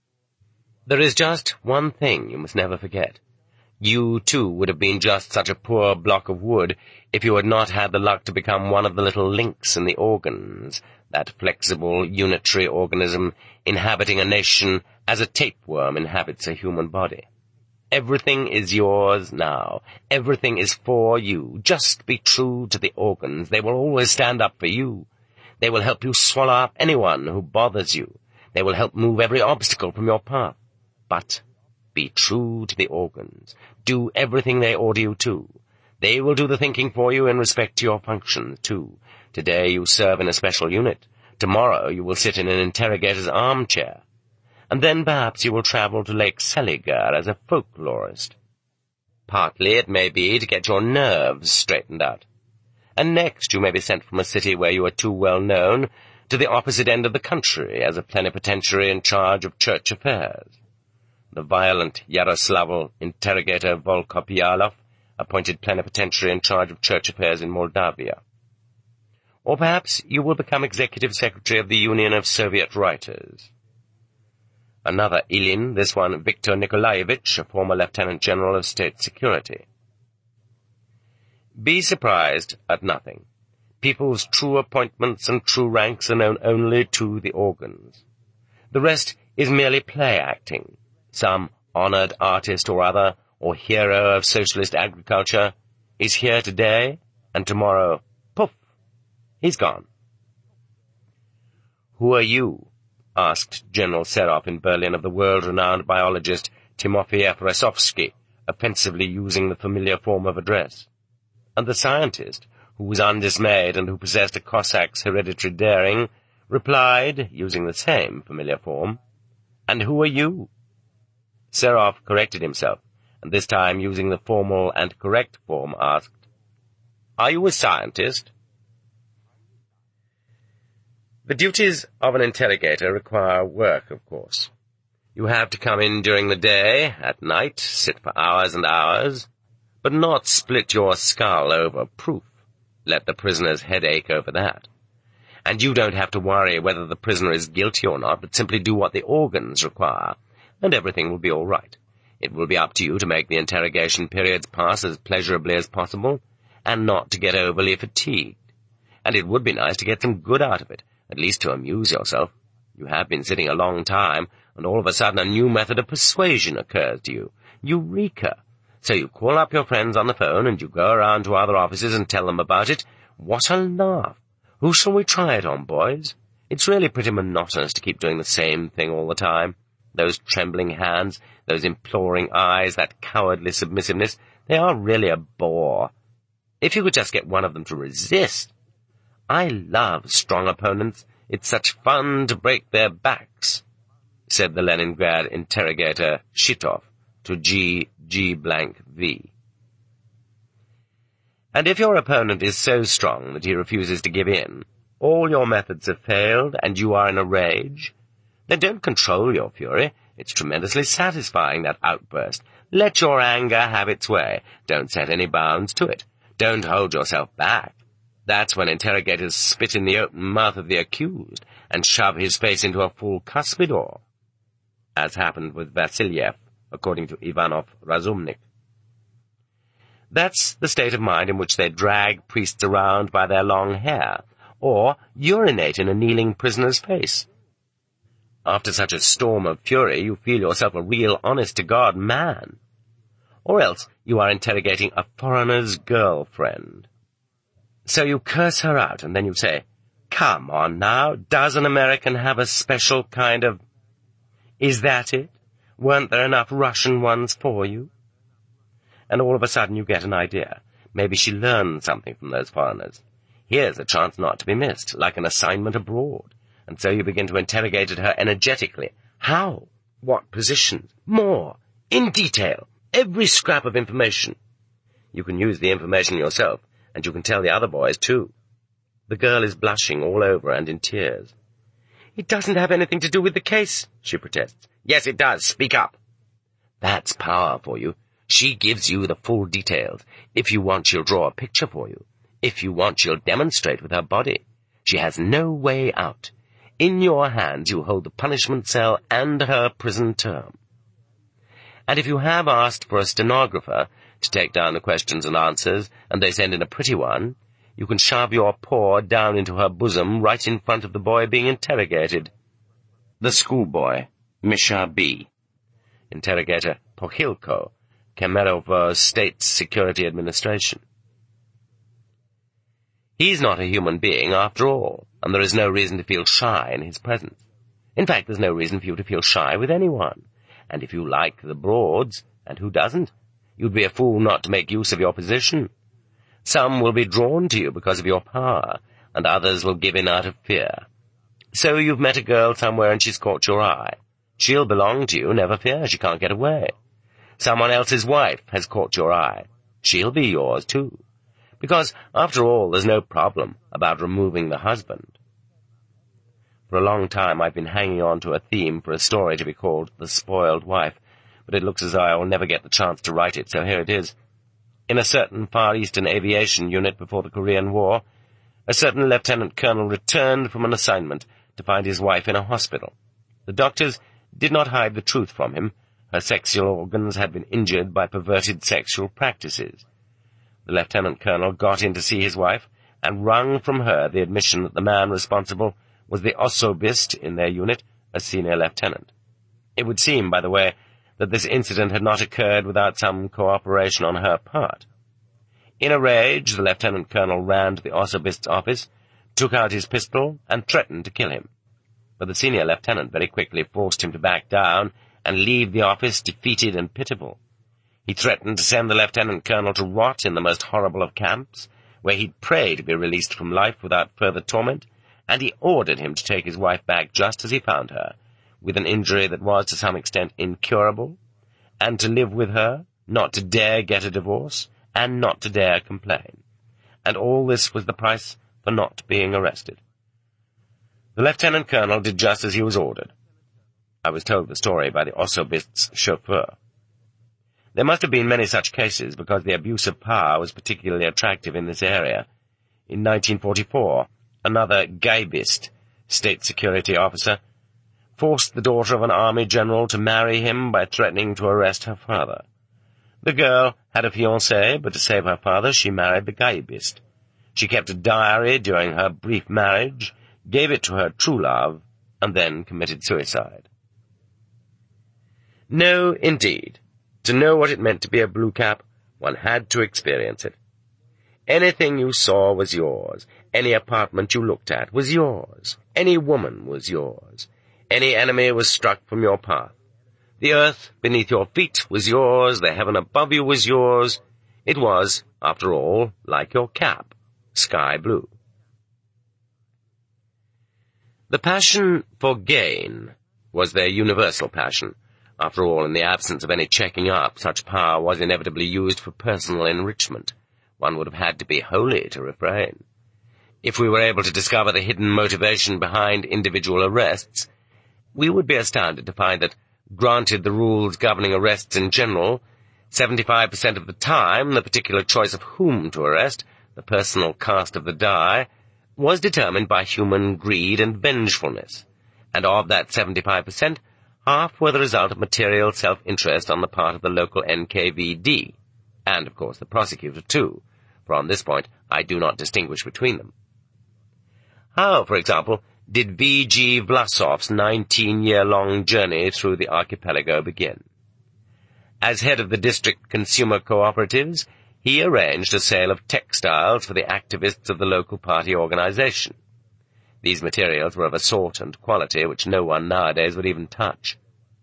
There is just one thing you must never forget. You, too, would have been just such a poor block of wood if you had not had the luck to become one of the little links in the organs, that flexible, unitary organism inhabiting a nation as a tapeworm inhabits a human body. Everything is yours now. Everything is for you. Just be true to the organs. They will always stand up for you. They will help you swallow up anyone who bothers you. They will help move every obstacle from your path. But be true to the organs. Do everything they order you to. They will do the thinking for you in respect to your functions, too. Today you serve in a special unit. Tomorrow you will sit in an interrogator's armchair. And then perhaps you will travel to Lake Seliger as a folklorist. Partly it may be to get your nerves straightened out. And next you may be sent from a city where you are too well known to the opposite end of the country as a plenipotentiary in charge of church affairs. The violent Yaroslavl interrogator Volkopialov, appointed plenipotentiary in charge of church affairs in Moldavia. Or perhaps you will become executive secretary of the Union of Soviet Writers. Another Ilin, this one Viktor Nikolaevich, a former lieutenant general of state security. Be surprised at nothing. People's true appointments and true ranks are known only to the organs. The rest is merely play acting. Some honored artist or other, or hero of socialist agriculture, is here today, and tomorrow, poof, he's gone. Who are you? Asked General Serov in Berlin of the world-renowned biologist Timofeyev Rasovsky, offensively using the familiar form of address. And the scientist, who was undismayed and who possessed a Cossack's hereditary daring, replied, using the same familiar form, "And who are you?" Serov corrected himself, and this time using the formal and correct form asked, "Are you a scientist?" The duties of an interrogator require work, of course. You have to come in during the day, at night, sit for hours and hours, but not split your skull over proof. Let the prisoner's head ache over that. And you don't have to worry whether the prisoner is guilty or not, but simply do what the organs require, and everything will be all right. It will be up to you to make the interrogation periods pass as pleasurably as possible, and not to get overly fatigued. And it would be nice to get some good out of it, at least to amuse yourself. You have been sitting a long time, and all of a sudden a new method of persuasion occurs to you. Eureka! So you call up your friends on the phone, and you go around to other offices and tell them about it. What a laugh! Who shall we try it on, boys? It's really pretty monotonous to keep doing the same thing all the time. Those trembling hands, those imploring eyes, that cowardly submissiveness, they are really a bore. If you could just get one of them to resist. I love strong opponents. It's such fun to break their backs, said the Leningrad interrogator Shitov to G.V. And if your opponent is so strong that he refuses to give in, all your methods have failed, and you are in a rage, then don't control your fury. It's tremendously satisfying, that outburst. Let your anger have its way. Don't set any bounds to it. Don't hold yourself back. That's when interrogators spit in the open mouth of the accused and shove his face into a full cuspidor, as happened with Vasilyev, according to Ivanov Razumnik. That's the state of mind in which they drag priests around by their long hair, or urinate in a kneeling prisoner's face. After such a storm of fury, you feel yourself a real honest-to-God man. Or else you are interrogating a foreigner's girlfriend. So you curse her out, and then you say, "Come on now, does an American have a special kind of... Is that it? Weren't there enough Russian ones for you?" And all of a sudden you get an idea. Maybe she learned something from those foreigners. Here's a chance not to be missed, like an assignment abroad. And so you begin to interrogate her energetically. How? What positions? More. In detail. Every scrap of information. You can use the information yourself, and you can tell the other boys, too. The girl is blushing all over and in tears. "It doesn't have anything to do with the case," she protests. "Yes, it does. Speak up." That's power for you. She gives you the full details. If you want, she'll draw a picture for you. If you want, she'll demonstrate with her body. She has no way out. In your hands you hold the punishment cell and her prison term. And if you have asked for a stenographer to take down the questions and answers, and they send in a pretty one, you can shove your paw down into her bosom right in front of the boy being interrogated. The schoolboy, Misha B. Interrogator Pokhilko, Kemerovo State Security Administration. He's not a human being after all, and there is no reason to feel shy in his presence. In fact, there's no reason for you to feel shy with anyone. And if you like the Broads, and who doesn't, you'd be a fool not to make use of your position. Some will be drawn to you because of your power, and others will give in out of fear. So you've met a girl somewhere and she's caught your eye. She'll belong to you, never fear, she can't get away. Someone else's wife has caught your eye. She'll be yours, too. Because, after all, there's no problem about removing the husband. For a long time I've been hanging on to a theme for a story to be called The Spoiled Wife, but it looks as though I will never get the chance to write it, so here it is. In a certain Far Eastern aviation unit before the Korean War, a certain lieutenant colonel returned from an assignment to find his wife in a hospital. The doctors did not hide the truth from him. Her sexual organs had been injured by perverted sexual practices. The lieutenant colonel got in to see his wife and wrung from her the admission that the man responsible was the Osobist in their unit, a senior lieutenant. It would seem, by the way, that this incident had not occurred without some cooperation on her part. In a rage, the lieutenant colonel ran to the Osobist's office, took out his pistol, and threatened to kill him. But the senior lieutenant very quickly forced him to back down and leave the office defeated and pitiful. He threatened to send the lieutenant colonel to rot in the most horrible of camps, where he'd pray to be released from life without further torment, and he ordered him to take his wife back just as he found her, with an injury that was to some extent incurable, and to live with her, not to dare get a divorce, and not to dare complain. And all this was the price for not being arrested. The lieutenant colonel did just as he was ordered. I was told the story by the Osobist's chauffeur. There must have been many such cases, because the abuse of power was particularly attractive in this area. In 1944, another Gaibist, state security officer, forced the daughter of an army general to marry him by threatening to arrest her father. The girl had a fiancé, but to save her father she married the Gaibist. She kept a diary during her brief marriage, gave it to her true love, and then committed suicide. No, indeed. To know what it meant to be a blue cap, one had to experience it. Anything you saw was yours. Any apartment you looked at was yours. Any woman was yours. Any enemy was struck from your path. The earth beneath your feet was yours, the heaven above you was yours. It was, after all, like your cap, sky blue. The passion for gain was their universal passion. After all, in the absence of any checking up, such power was inevitably used for personal enrichment. One would have had to be holy to refrain. If we were able to discover the hidden motivation behind individual arrests, we would be astounded to find that, granted the rules governing arrests in general, 75% of the time the particular choice of whom to arrest, the personal cast of the die, was determined by human greed and vengefulness, and of that 75%, half were the result of material self-interest on the part of the local NKVD, and, of course, the prosecutor, too, for on this point I do not distinguish between them. How, for example, did V.G. Vlasov's 19-year-long journey through the archipelago begin? As head of the district consumer cooperatives, he arranged a sale of textiles for the activists of the local party organization. These materials were of a sort and quality which no one nowadays would even touch.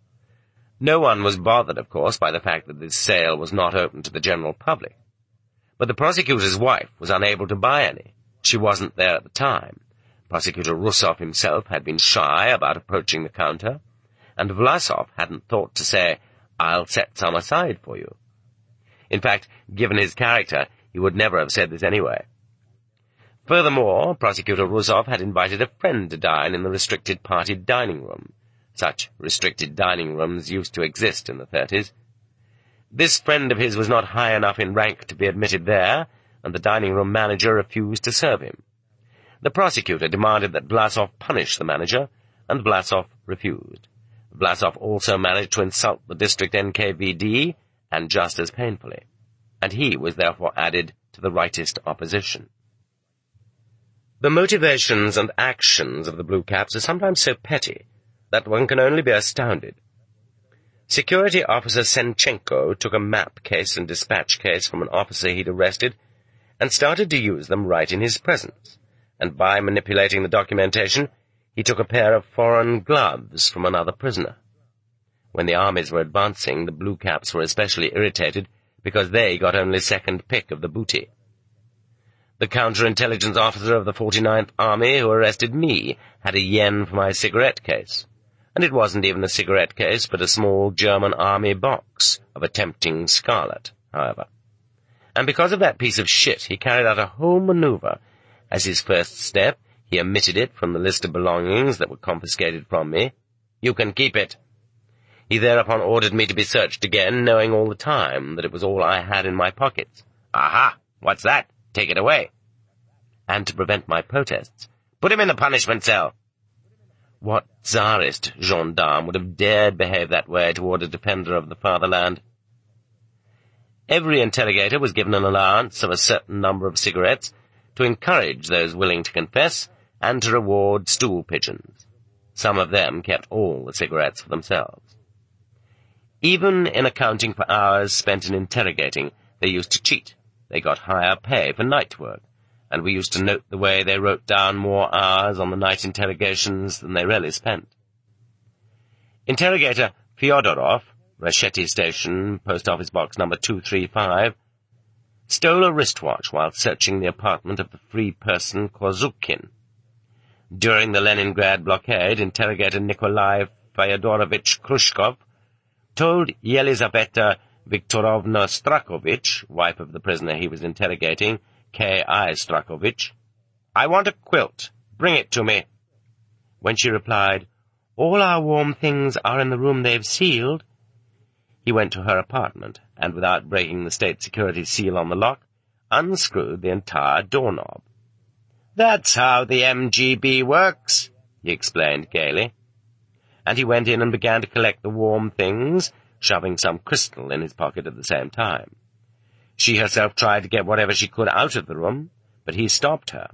No one was bothered, of course, by the fact that this sale was not open to the general public. But the prosecutor's wife was unable to buy any. She wasn't there at the time. Prosecutor Rusov himself had been shy about approaching the counter, and Vlasov hadn't thought to say, "I'll set some aside for you." In fact, given his character, he would never have said this anyway. Furthermore, Prosecutor Rusov had invited a friend to dine in the restricted party dining room. Such restricted dining rooms used to exist in the 30s. This friend of his was not high enough in rank to be admitted there, and the dining room manager refused to serve him. The prosecutor demanded that Vlasov punish the manager, and Vlasov refused. Vlasov also managed to insult the district NKVD, and just as painfully, and he was therefore added to the rightist opposition. The motivations and actions of the Blue Caps are sometimes so petty that one can only be astounded. Security Officer Senchenko took a map case and dispatch case from an officer he'd arrested and started to use them right in his presence, and by manipulating the documentation, he took a pair of foreign gloves from another prisoner. When the armies were advancing, the Blue Caps were especially irritated because they got only second pick of the booty. The counterintelligence officer of the 49th Army who arrested me had a yen for my cigarette case, and it wasn't even a cigarette case but a small German army box of a tempting scarlet, however. And because of that piece of shit, he carried out a whole maneuver. As his first step, he omitted it from the list of belongings that were confiscated from me. "You can keep it." He thereupon ordered me to be searched again, knowing all the time that it was all I had in my pockets. "Aha! What's that? Take it away." And to prevent my protests, "Put him in the punishment cell." What Tsarist gendarme would have dared behave that way toward a defender of the fatherland? Every interrogator was given an allowance of a certain number of cigarettes to encourage those willing to confess and to reward stool pigeons. Some of them kept all the cigarettes for themselves. Even in accounting for hours spent in interrogating, they used to cheat. They got higher pay for night work, and we used to note the way they wrote down more hours on the night interrogations than they really spent. Interrogator Fyodorov, Rasheti Station, Post Office Box number 235, stole a wristwatch while searching the apartment of the free person Korzukin. During the Leningrad blockade, Interrogator Nikolai Fyodorovich Khrushchev told Yelizaveta Viktorovna Strakovich, wife of the prisoner he was interrogating, K.I. Strakovich, "I want a quilt. Bring it to me." When she replied, "All our warm things are in the room they've sealed," he went to her apartment, and without breaking the state security seal on the lock, unscrewed the entire doorknob. "That's how the MGB works," he explained gaily. And he went in and began to collect the warm things, shoving some crystal in his pocket at the same time. She herself tried to get whatever she could out of the room, but he stopped her.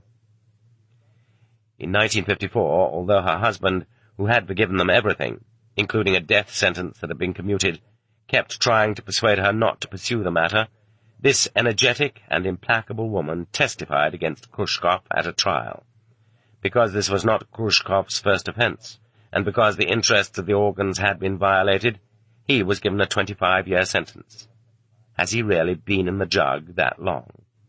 In 1954, although her husband, who had forgiven them everything, including a death sentence that had been commuted, kept trying to persuade her not to pursue the matter, this energetic and implacable woman testified against Khrushchev at a trial. Because this was not Khrushchev's first offense, and because the interests of the organs had been violated, He was given a 25-year sentence. Has he really been in the jug that long?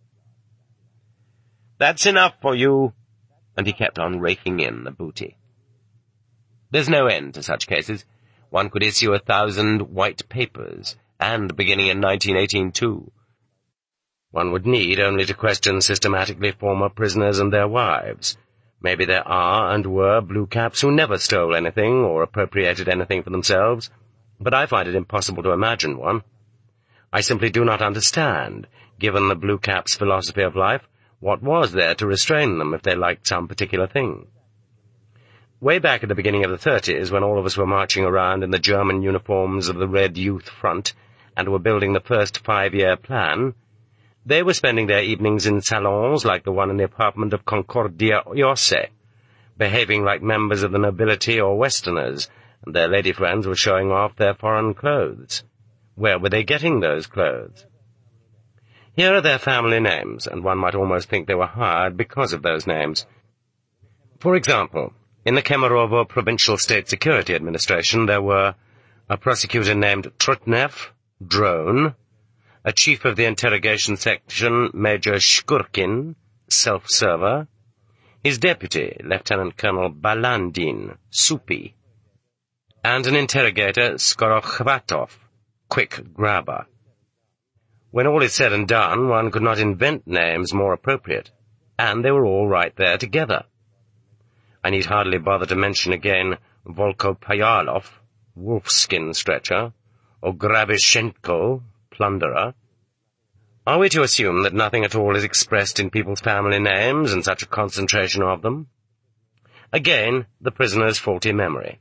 "That's enough for you," and he kept on raking in the booty. There's no end to such cases. One could issue 1,000 white papers, and beginning in 1918 too. One would need only to question systematically former prisoners and their wives. Maybe there are and were blue caps who never stole anything or appropriated anything for themselves, but I find it impossible to imagine one. I simply do not understand, given the blue caps' philosophy of life, what was there to restrain them if they liked some particular thing. Way back at the beginning of the 30s, when all of us were marching around in the German uniforms of the Red Youth Front and were building the first 5-year plan, they were spending their evenings in salons like the one in the apartment of Concordia Iosse, behaving like members of the nobility or Westerners, and their lady friends were showing off their foreign clothes. Where were they getting those clothes? Here are their family names, and one might almost think they were hired because of those names. For example, in the Kemerovo Provincial State Security Administration there were a prosecutor named Trutnev, Drone, a chief of the interrogation section, Major Shkurkin, self-server, his deputy, Lieutenant Colonel Balandin, soupy, and an interrogator, Skorokhvatov, quick grabber. When all is said and done, one could not invent names more appropriate, and they were all right there together. I need hardly bother to mention again Volko Pyalov, wolfskin stretcher, or Gravyshenko, plunderer. Are we to assume that nothing at all is expressed in people's family names and such a concentration of them? Again, the prisoner's faulty memory.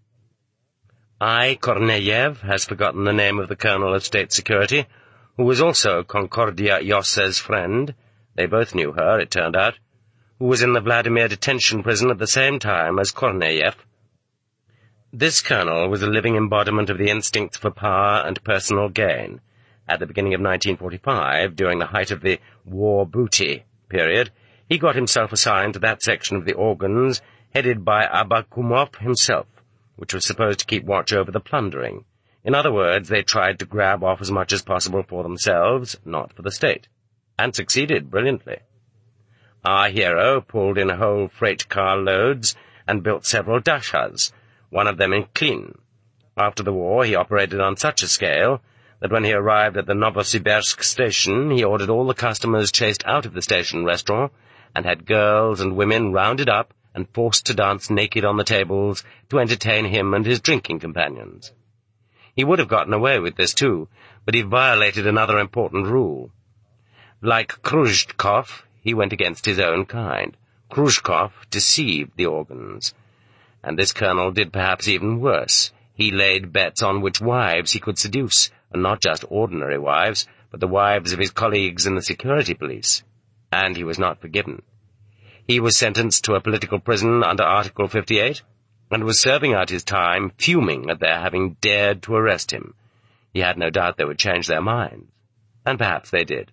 Korneyev has forgotten the name of the Colonel of State Security, who was also Concordia Iosse's friend. They both knew her, it turned out, who was in the Vladimir detention prison at the same time as Korneyev. This colonel was a living embodiment of the instinct for power and personal gain. At the beginning of 1945, during the height of the war booty period, he got himself assigned to that section of the organs headed by Abakumov himself, which was supposed to keep watch over the plundering. In other words, they tried to grab off as much as possible for themselves, not for the state, and succeeded brilliantly. Our hero pulled in whole freight car loads and built several dashas, one of them in Klin. After the war, he operated on such a scale that when he arrived at the Novosibirsk station, he ordered all the customers chased out of the station restaurant and had girls and women rounded up and forced to dance naked on the tables to entertain him and his drinking companions. He would have gotten away with this, too, but he violated another important rule. Like Khrushchev, he went against his own kind. Khrushchev deceived the organs. And this colonel did perhaps even worse. He laid bets on which wives he could seduce, and not just ordinary wives, but the wives of his colleagues in the security police. And he was not forgiven. He was sentenced to a political prison under Article 58, and was serving out his time, fuming at their having dared to arrest him. He had no doubt they would change their minds, and perhaps they did.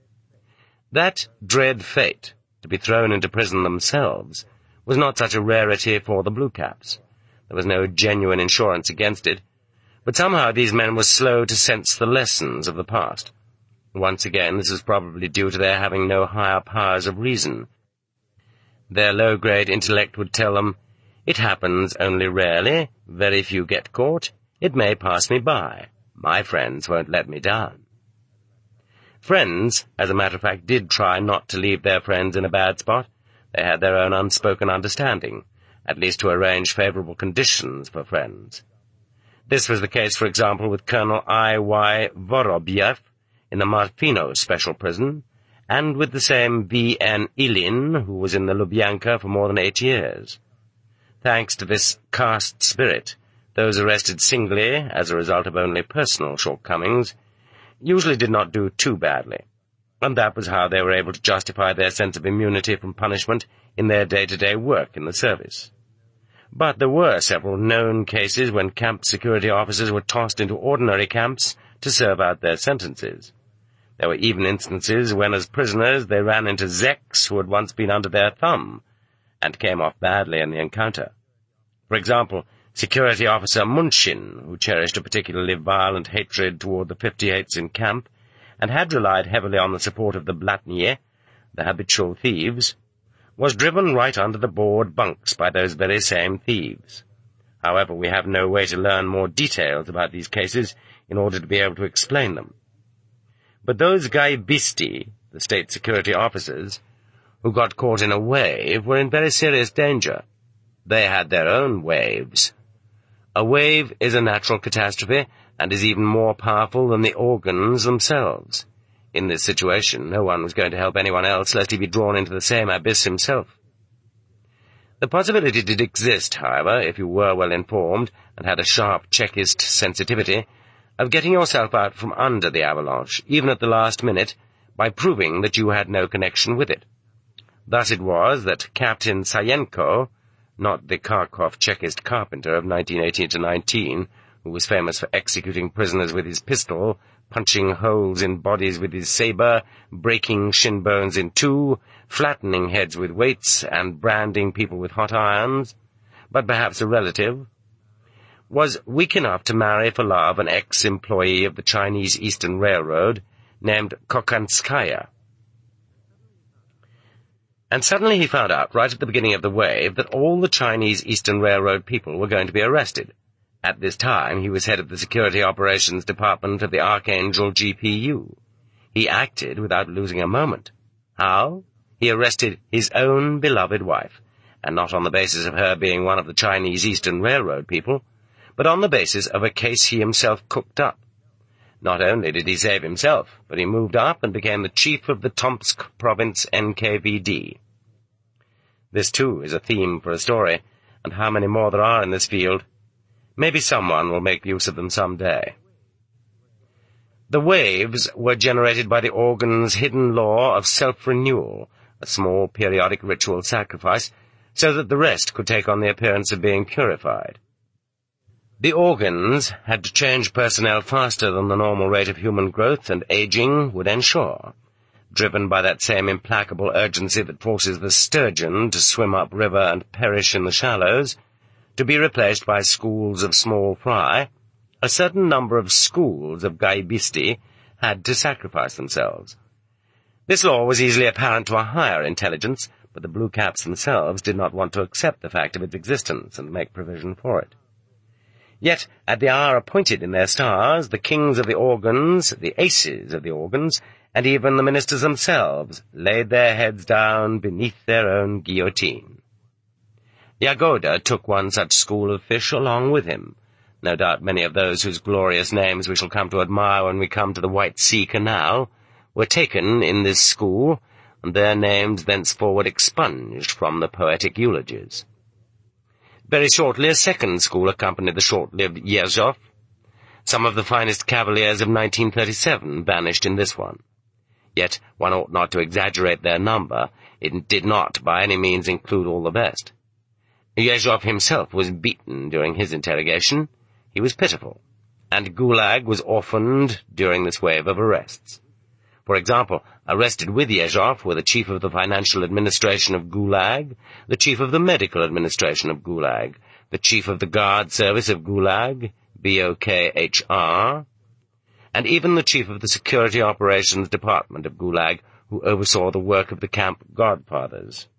That dread fate, to be thrown into prison themselves, was not such a rarity for the Blue Caps. There was no genuine insurance against it, but somehow these men were slow to sense the lessons of the past. Once again, this is probably due to their having no higher powers of reason. Their low-grade intellect would tell them, "It happens only rarely, very few get caught, it may pass me by, my friends won't let me down." Friends, as a matter of fact, did try not to leave their friends in a bad spot. They had their own unspoken understanding, at least to arrange favorable conditions for friends. This was the case, for example, with Colonel I.Y. Vorobyev in the Marfino Special Prison, and with the same V.N. Ilin, who was in the Lubyanka for more than 8 years. Thanks to this caste spirit, those arrested singly, as a result of only personal shortcomings, usually did not do too badly, and that was how they were able to justify their sense of immunity from punishment in their day-to-day work in the service. But there were several known cases when camp security officers were tossed into ordinary camps to serve out their sentences. There were even instances when, as prisoners, they ran into Zeks who had once been under their thumb, and came off badly in the encounter. For example, Security Officer Munshin, who cherished a particularly violent hatred toward the 58s in camp, and had relied heavily on the support of the Blatnier, the habitual thieves, was driven right under the board bunks by those very same thieves. However, we have no way to learn more details about these cases in order to be able to explain them. But those Gaibisti, the state security officers, who got caught in a wave, were in very serious danger. They had their own waves. A wave is a natural catastrophe, and is even more powerful than the organs themselves. In this situation, no one was going to help anyone else, lest he be drawn into the same abyss himself. The possibility did exist, however, if you were well informed and had a sharp Chekist sensitivity, of getting yourself out from under the avalanche, even at the last minute, by proving that you had no connection with it. Thus it was that Captain Sayenko, not the Kharkov Chekist carpenter of 1918-19, who was famous for executing prisoners with his pistol, punching holes in bodies with his saber, breaking shin bones in two, flattening heads with weights, and branding people with hot irons, but perhaps a relative, was weak enough to marry for love an ex-employee of the Chinese Eastern Railroad named Kokanskaya. And suddenly he found out, right at the beginning of the wave, that all the Chinese Eastern Railroad people were going to be arrested. At this time, he was head of the Security Operations Department of the Archangel GPU. He acted without losing a moment. How? He arrested his own beloved wife, and not on the basis of her being one of the Chinese Eastern Railroad people, but on the basis of a case he himself cooked up. Not only did he save himself, but he moved up and became the chief of the Tomsk province NKVD. This, too, is a theme for a story, and how many more there are in this field. Maybe someone will make use of them some day. The waves were generated by the organ's hidden law of self-renewal, a small periodic ritual sacrifice, so that the rest could take on the appearance of being purified. The organs had to change personnel faster than the normal rate of human growth and aging would ensure, driven by that same implacable urgency that forces the sturgeon to swim upriver and perish in the shallows, to be replaced by schools of small fry. A certain number of schools of Gaibisti had to sacrifice themselves. This law was easily apparent to a higher intelligence, but the blue caps themselves did not want to accept the fact of its existence and make provision for it. Yet, at the hour appointed in their stars, the kings of the organs, the aces of the organs, and even the ministers themselves laid their heads down beneath their own guillotine. Yagoda took one such school of fish along with him. No doubt many of those whose glorious names we shall come to admire when we come to the White Sea Canal were taken in this school, and their names thenceforward expunged from the poetic eulogies. Very shortly a second school accompanied the short-lived Yezhov. Some of the finest cavaliers of 1937 vanished in this one. Yet one ought not to exaggerate their number. It did not by any means include all the best. Yezhov himself was beaten during his interrogation. He was pitiful, and Gulag was orphaned during this wave of arrests. For example, arrested with Yezhov were the chief of the financial administration of Gulag, the chief of the medical administration of Gulag, the chief of the guard service of Gulag, BOKHR, and even the chief of the security operations department of Gulag, who oversaw the work of the camp godfathers.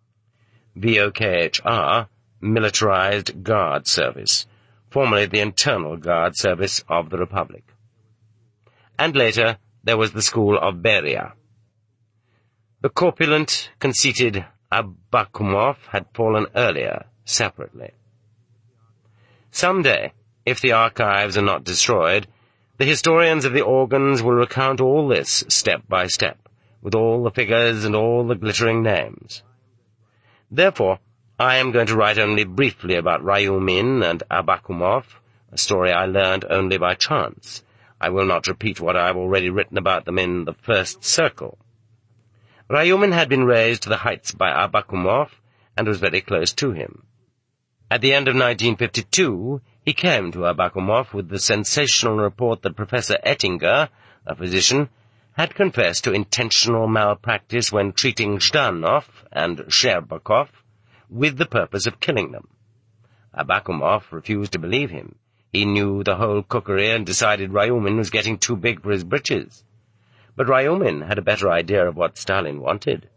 BOKHR, Militarized Guard Service, formerly the Internal Guard Service of the Republic. And later, there was the school of Beria. The corpulent, conceited Abakumov had fallen earlier, separately. Some day, if the archives are not destroyed, the historians of the organs will recount all this step by step, with all the figures and all the glittering names. Therefore, I am going to write only briefly about Ryumin and Abakumov, a story I learned only by chance. I will not repeat what I have already written about them in The First Circle. Ryumin had been raised to the heights by Abakumov and was very close to him. At the end of 1952, he came to Abakumov with the sensational report that Professor Ettinger, a physician, had confessed to intentional malpractice when treating Zhdanov and Sherbakov with the purpose of killing them. Abakumov refused to believe him. He knew the whole cookery and decided Ryumin was getting too big for his britches. But Ryumin had a better idea of what Stalin wanted.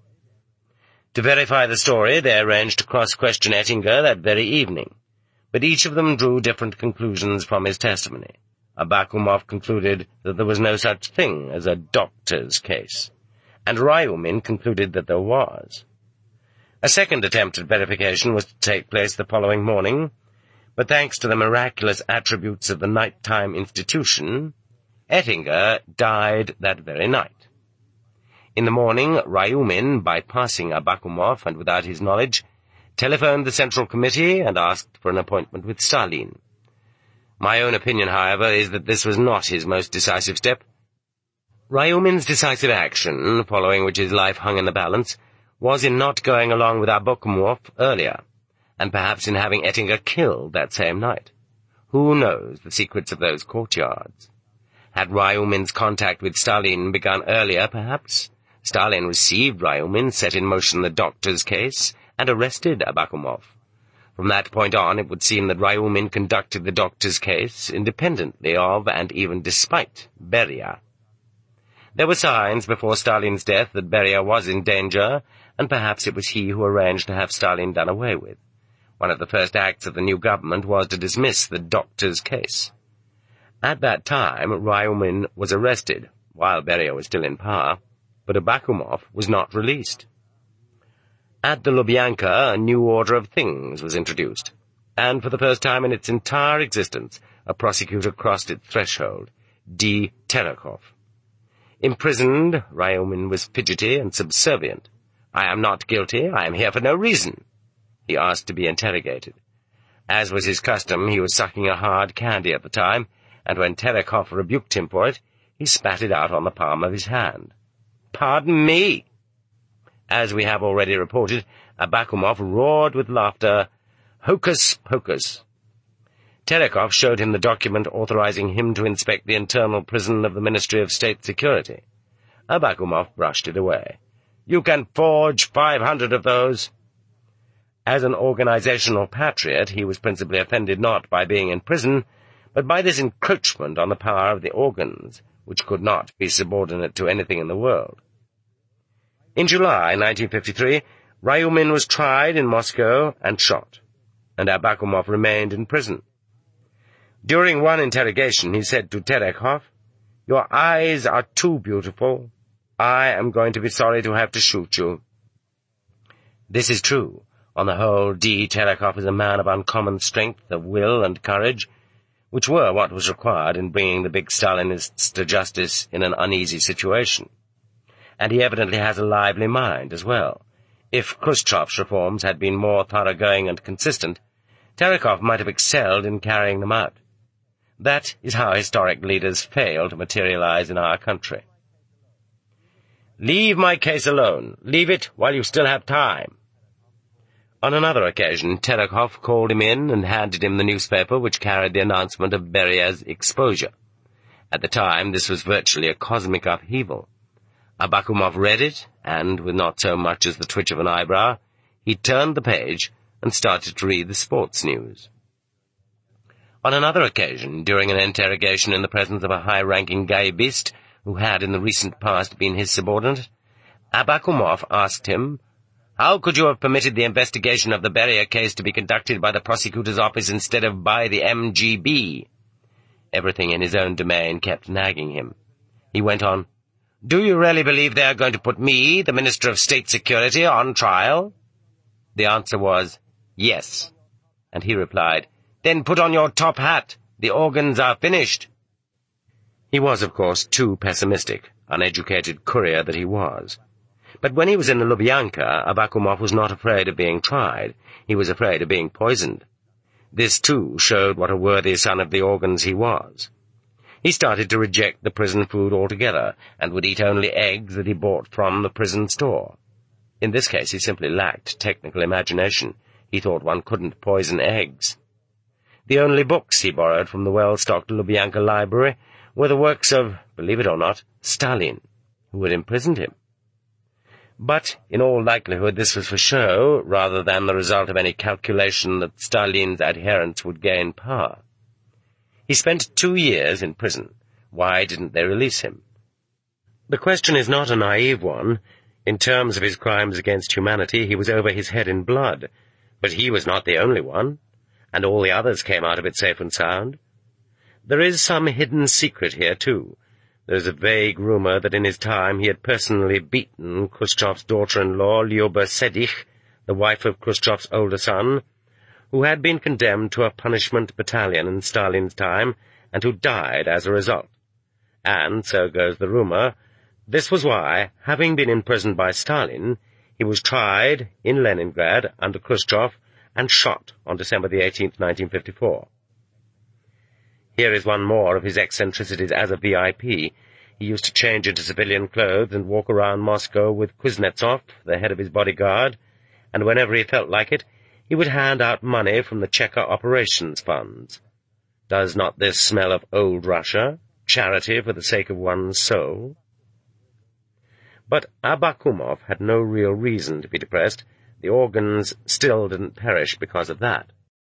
To verify the story, they arranged to cross-question Ettinger that very evening, but each of them drew different conclusions from his testimony. Abakumov concluded that there was no such thing as a doctor's case, and Ryumin concluded that there was. A second attempt at verification was to take place the following morning, but thanks to the miraculous attributes of the nighttime institution, Ettinger died that very night. In the morning, Ryumin, bypassing Abakumov and without his knowledge, telephoned the Central Committee and asked for an appointment with Stalin. My own opinion, however, is that this was not his most decisive step. Ryumin's decisive action, following which his life hung in the balance, was in not going along with Abakumov earlier, and perhaps in having Ettinger killed that same night. Who knows the secrets of those courtyards? Had Ryumin's contact with Stalin begun earlier, perhaps? Stalin received Ryumin, set in motion the doctor's case, and arrested Abakumov. From that point on, it would seem that Ryumin conducted the doctor's case independently of and even despite Beria. There were signs before Stalin's death that Beria was in danger, and perhaps it was he who arranged to have Stalin done away with. One of the first acts of the new government was to dismiss the doctor's case. At that time, Ryumin was arrested, while Beria was still in power, but Abakumov was not released. At the Lubyanka, a new order of things was introduced, and for the first time in its entire existence, a prosecutor crossed its threshold, D. Terekhov. Imprisoned, Ryumin was fidgety and subservient. "I am not guilty. I am here for no reason." He asked to be interrogated. As was his custom, he was sucking a hard candy at the time, and when Terekhov rebuked him for it, he spat it out on the palm of his hand. "Pardon me!" As we have already reported, Abakumov roared with laughter, "Hocus pocus!" Terekhov showed him the document authorizing him to inspect the internal prison of the Ministry of State Security. Abakumov brushed it away. "You can forge 500 of those." As an organizational patriot, he was principally offended not by being in prison, but by this encroachment on the power of the organs, which could not be subordinate to anything in the world. In July 1953, Ryumin was tried in Moscow and shot, and Abakumov remained in prison. During one interrogation, he said to Terekhov, "Your eyes are too beautiful. I am going to be sorry to have to shoot you." This is true. On the whole, D. Terekhov is a man of uncommon strength of will and courage, which were what was required in bringing the big Stalinists to justice in an uneasy situation. And he evidently has a lively mind as well. If Khrushchev's reforms had been more thoroughgoing and consistent, Terekhov might have excelled in carrying them out. That is how historic leaders fail to materialize in our country. "Leave my case alone. Leave it while you still have time." On another occasion, Terekhov called him in and handed him the newspaper which carried the announcement of Beria's exposure. At the time, this was virtually a cosmic upheaval. Abakumov read it, and, with not so much as the twitch of an eyebrow, he turned the page and started to read the sports news. On another occasion, during an interrogation in the presence of a high-ranking gaibist who had in the recent past been his subordinate, Abakumov asked him, "How could you have permitted the investigation of the Beria case to be conducted by the prosecutor's office instead of by the MGB?" Everything in his own domain kept nagging him. He went on, "Do you really believe they are going to put me, the Minister of State Security, on trial?" The answer was, "Yes." And he replied, "Then put on your top hat. The organs are finished." He was, of course, too pessimistic, uneducated courier that he was. But when he was in the Lubyanka, Abakumov was not afraid of being tried. He was afraid of being poisoned. This, too, showed what a worthy son of the organs he was. He started to reject the prison food altogether, and would eat only eggs that he bought from the prison store. In this case, he simply lacked technical imagination. He thought one couldn't poison eggs. The only books he borrowed from the well-stocked Lubyanka library were the works of, believe it or not, Stalin, who had imprisoned him. But in all likelihood this was for show, rather than the result of any calculation that Stalin's adherents would gain power. He spent 2 years in prison. Why didn't they release him? The question is not a naive one. In terms of his crimes against humanity, he was over his head in blood. But he was not the only one, and all the others came out of it safe and sound. There is some hidden secret here, too. There is a vague rumor that in his time he had personally beaten Khrushchev's daughter-in-law, Lyuba Sedich, the wife of Khrushchev's older son, who had been condemned to a punishment battalion in Stalin's time, and who died as a result. And, so goes the rumor, this was why, having been imprisoned by Stalin, he was tried in Leningrad under Khrushchev and shot on December the 18th, 1954. Here is one more of his eccentricities as a VIP. He used to change into civilian clothes and walk around Moscow with Kuznetsov, the head of his bodyguard, and whenever he felt like it, he would hand out money from the Cheka operations funds. Does not this smell of old Russia, charity for the sake of one's soul? But Abakumov had no real reason to be depressed. The organs still didn't perish because of that.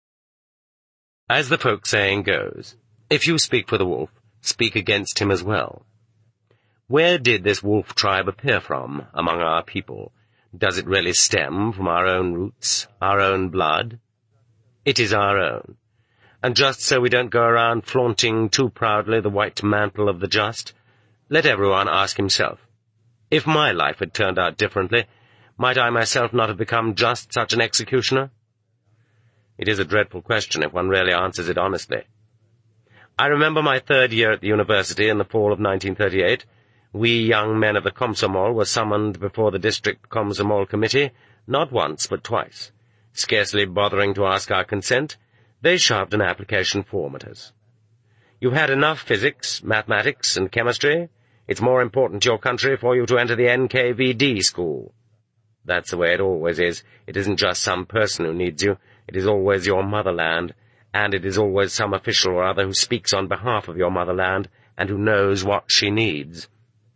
As the folk saying goes, if you speak for the wolf, speak against him as well. Where did this wolf tribe appear from among our people? Does it really stem from our own roots, our own blood? It is our own. And just so we don't go around flaunting too proudly the white mantle of the just, let everyone ask himself, if my life had turned out differently, might I myself not have become just such an executioner? It is a dreadful question if one really answers it honestly. I remember my 3rd year at the university in the fall of 1938. We young men of the Komsomol were summoned before the district Komsomol committee, not once but twice. Scarcely bothering to ask our consent, they shoved an application form at us. You've had enough physics, mathematics, and chemistry. It's more important to your country for you to enter the NKVD school. That's the way it always is. It isn't just some person who needs you. It is always your motherland, and it is always some official or other who speaks on behalf of your motherland and who knows what she needs.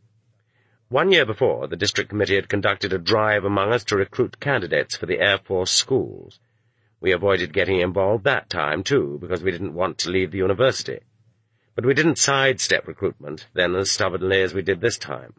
1 year before, the district committee had conducted a drive among us to recruit candidates for the Air Force schools. We avoided getting involved that time, too, because we didn't want to leave the university. But we didn't sidestep recruitment then as stubbornly as we did this time.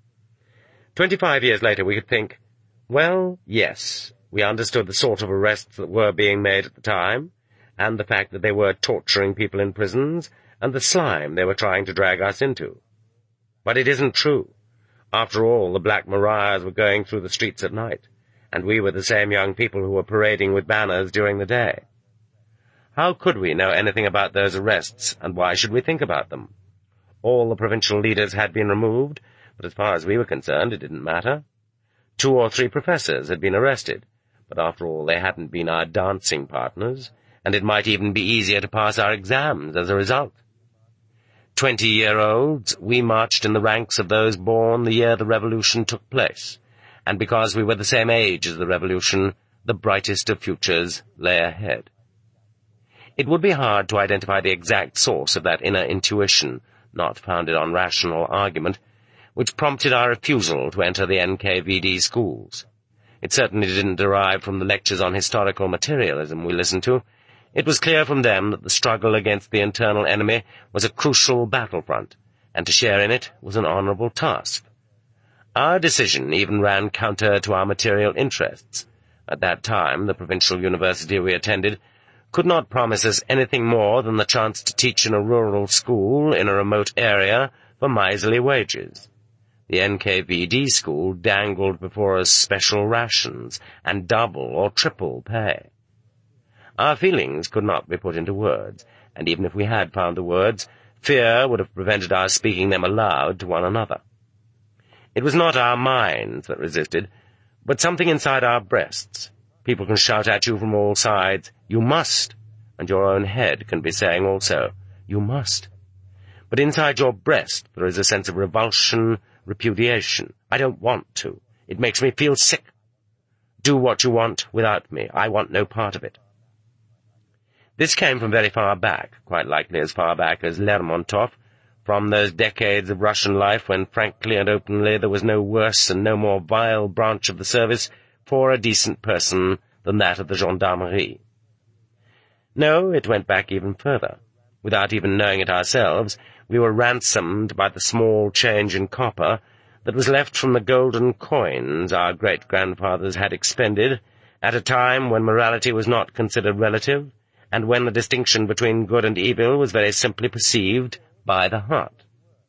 25 years later we could think, well, yes, we understood the sort of arrests that were being made at the time, and the fact that they were torturing people in prisons, and the slime they were trying to drag us into. But it isn't true. After all, the Black Mariahs were going through the streets at night, and we were the same young people who were parading with banners during the day. How could we know anything about those arrests, and why should we think about them? All the provincial leaders had been removed, but as far as we were concerned, it didn't matter. 2 or 3 professors had been arrested, but after all, they hadn't been our dancing partners, and it might even be easier to pass our exams as a result. 20-year-olds, we marched in the ranks of those born the year the revolution took place, and because we were the same age as the revolution, the brightest of futures lay ahead. It would be hard to identify the exact source of that inner intuition, not founded on rational argument, which prompted our refusal to enter the NKVD schools. It certainly didn't derive from the lectures on historical materialism we listened to. It was clear from them that the struggle against the internal enemy was a crucial battlefront, and to share in it was an honorable task. Our decision even ran counter to our material interests. At that time, the provincial university we attended could not promise us anything more than the chance to teach in a rural school in a remote area for miserly wages. The NKVD school dangled before us special rations and double or triple pay. Our feelings could not be put into words, and even if we had found the words, fear would have prevented our speaking them aloud to one another. It was not our minds that resisted, but something inside our breasts. People can shout at you from all sides, "You must," and your own head can be saying also, "You must." But inside your breast there is a sense of revulsion, repudiation. I don't want to. It makes me feel sick. Do what you want without me. I want no part of it. This came from very far back, quite likely as far back as Lermontov, from those decades of Russian life when frankly and openly there was no worse and no more vile branch of the service for a decent person than that of the gendarmerie. No, it went back even further. Without even knowing it ourselves, we were ransomed by the small change in copper that was left from the golden coins our great-grandfathers had expended at a time when morality was not considered relative, and when the distinction between good and evil was very simply perceived by the heart.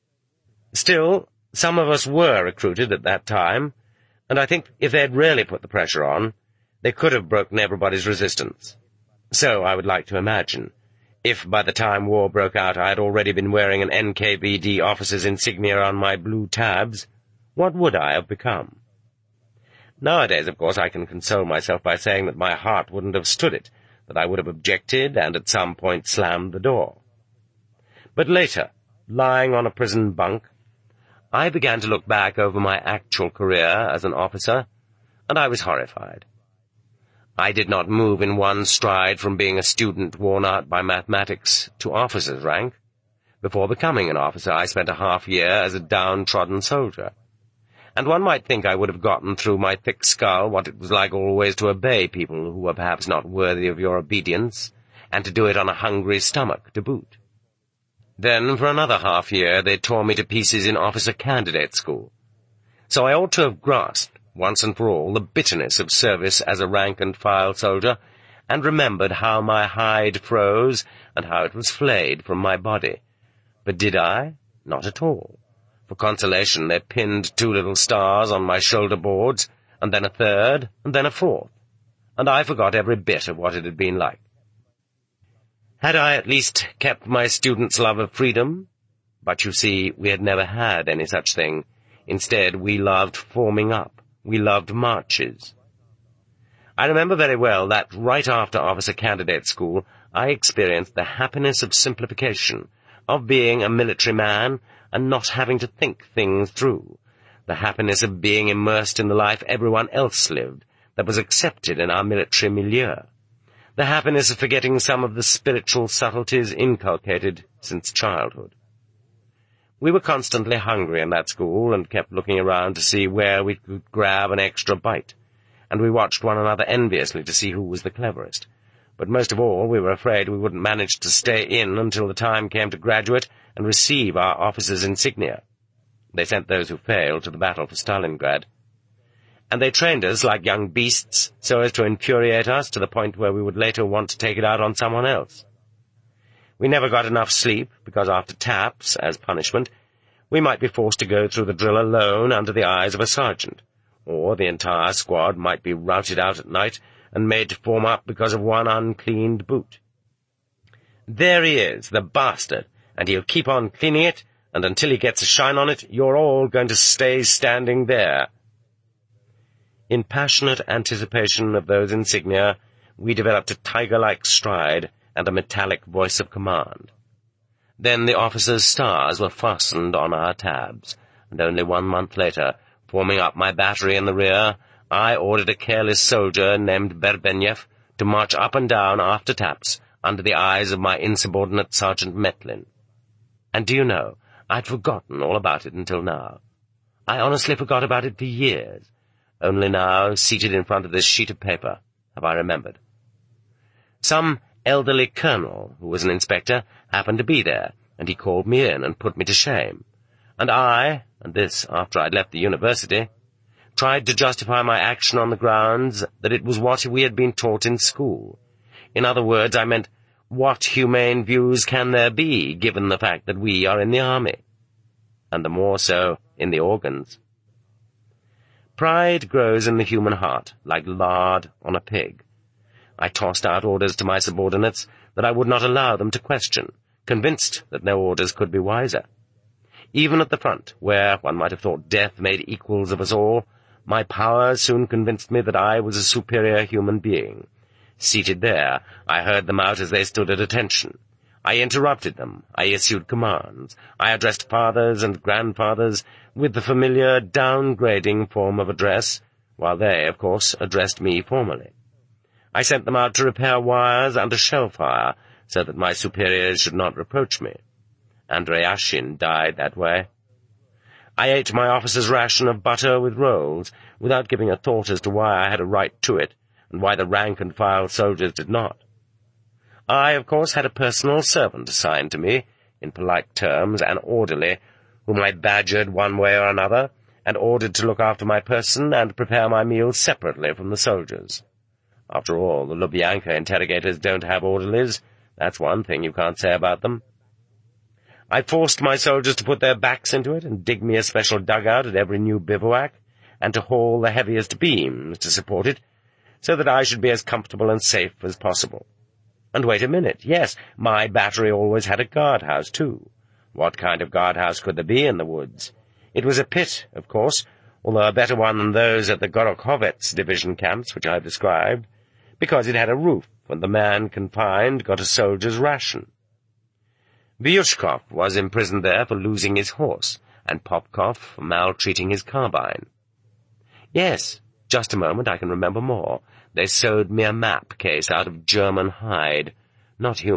Still, some of us were recruited at that time, and I think if they had really put the pressure on, they could have broken everybody's resistance. So I would like to imagine, if by the time war broke out I had already been wearing an NKVD officer's insignia on my blue tabs, what would I have become? Nowadays, of course, I can console myself by saying that my heart wouldn't have stood it, that I would have objected and at some point slammed the door. But later, lying on a prison bunk, I began to look back over my actual career as an officer, and I was horrified. I did not move in one stride from being a student worn out by mathematics to officer's rank. Before becoming an officer, I spent a half-year as a downtrodden soldier, and one might think I would have gotten through my thick skull what it was like always to obey people who were perhaps not worthy of your obedience, and to do it on a hungry stomach to boot. Then, for another half-year, they tore me to pieces in officer candidate school. So I ought to have grasped, once and for all, the bitterness of service as a rank-and-file soldier, and remembered how my hide froze and how it was flayed from my body. But did I? Not at all. For consolation, they pinned 2 little stars on my shoulder boards, and then a third, and then a fourth, and I forgot every bit of what it had been like. Had I at least kept my students' love of freedom? But you see, we had never had any such thing. Instead, we loved forming up. We loved marches. I remember very well that right after officer candidate school, I experienced the happiness of simplification, of being a military man and not having to think things through, the happiness of being immersed in the life everyone else lived, that was accepted in our military milieu, the happiness of forgetting some of the spiritual subtleties inculcated since childhood. We were constantly hungry in that school and kept looking around to see where we could grab an extra bite, and we watched one another enviously to see who was the cleverest. But most of all, we were afraid we wouldn't manage to stay in until the time came to graduate and receive our officers' insignia. They sent those who failed to the battle for Stalingrad. And they trained us like young beasts so as to infuriate us to the point where we would later want to take it out on someone else. We never got enough sleep, because after taps, as punishment, we might be forced to go through the drill alone under the eyes of a sergeant, or the entire squad might be routed out at night and made to form up because of one uncleaned boot. There he is, the bastard, and he'll keep on cleaning it, and until he gets a shine on it, you're all going to stay standing there. In passionate anticipation of those insignia, we developed a tiger-like stride and a metallic voice of command. Then the officers' stars were fastened on our tabs, and only 1 month later, forming up my battery in the rear, I ordered a careless soldier named Berbeniev to march up and down after taps under the eyes of my insubordinate Sergeant Metlin. And do you know, I'd forgotten all about it until now. I honestly forgot about it for years. Only now, seated in front of this sheet of paper, have I remembered. Some elderly colonel, who was an inspector, happened to be there, and he called me in and put me to shame. And I, and this after I'd left the university, tried to justify my action on the grounds that it was what we had been taught in school. In other words, I meant, what humane views can there be, given the fact that we are in the army? And the more so in the organs. Pride grows in the human heart, like lard on a pig. I tossed out orders to my subordinates that I would not allow them to question, convinced that no orders could be wiser. Even at the front, where one might have thought death made equals of us all, my powers soon convinced me that I was a superior human being. Seated there, I heard them out as they stood at attention. I interrupted them. I issued commands. I addressed fathers and grandfathers with the familiar downgrading form of address, while they, of course, addressed me formally. I sent them out to repair wires under shell fire, so that my superiors should not reproach me. Andreashin died that way. I ate my officer's ration of butter with rolls, without giving a thought as to why I had a right to it, and why the rank-and-file soldiers did not. I, of course, had a personal servant assigned to me, in polite terms, an orderly, whom I badgered one way or another, and ordered to look after my person and prepare my meals separately from the soldiers. After all, the Lubyanka interrogators don't have orderlies. That's one thing you can't say about them. I forced my soldiers to put their backs into it and dig me a special dugout at every new bivouac, and to haul the heaviest beams to support it, so that I should be as comfortable and safe as possible. And wait a minute, yes, my battery always had a guardhouse, too. What kind of guardhouse could there be in the woods? It was a pit, of course, although a better one than those at the Gorokhovets division camps, which I've described, because it had a roof, and the man confined got a soldier's ration. Vyushkov was imprisoned there for losing his horse, and Popkov for maltreating his carbine. Yes, just a moment, I can remember more. They sewed me a map case out of German hide, not human.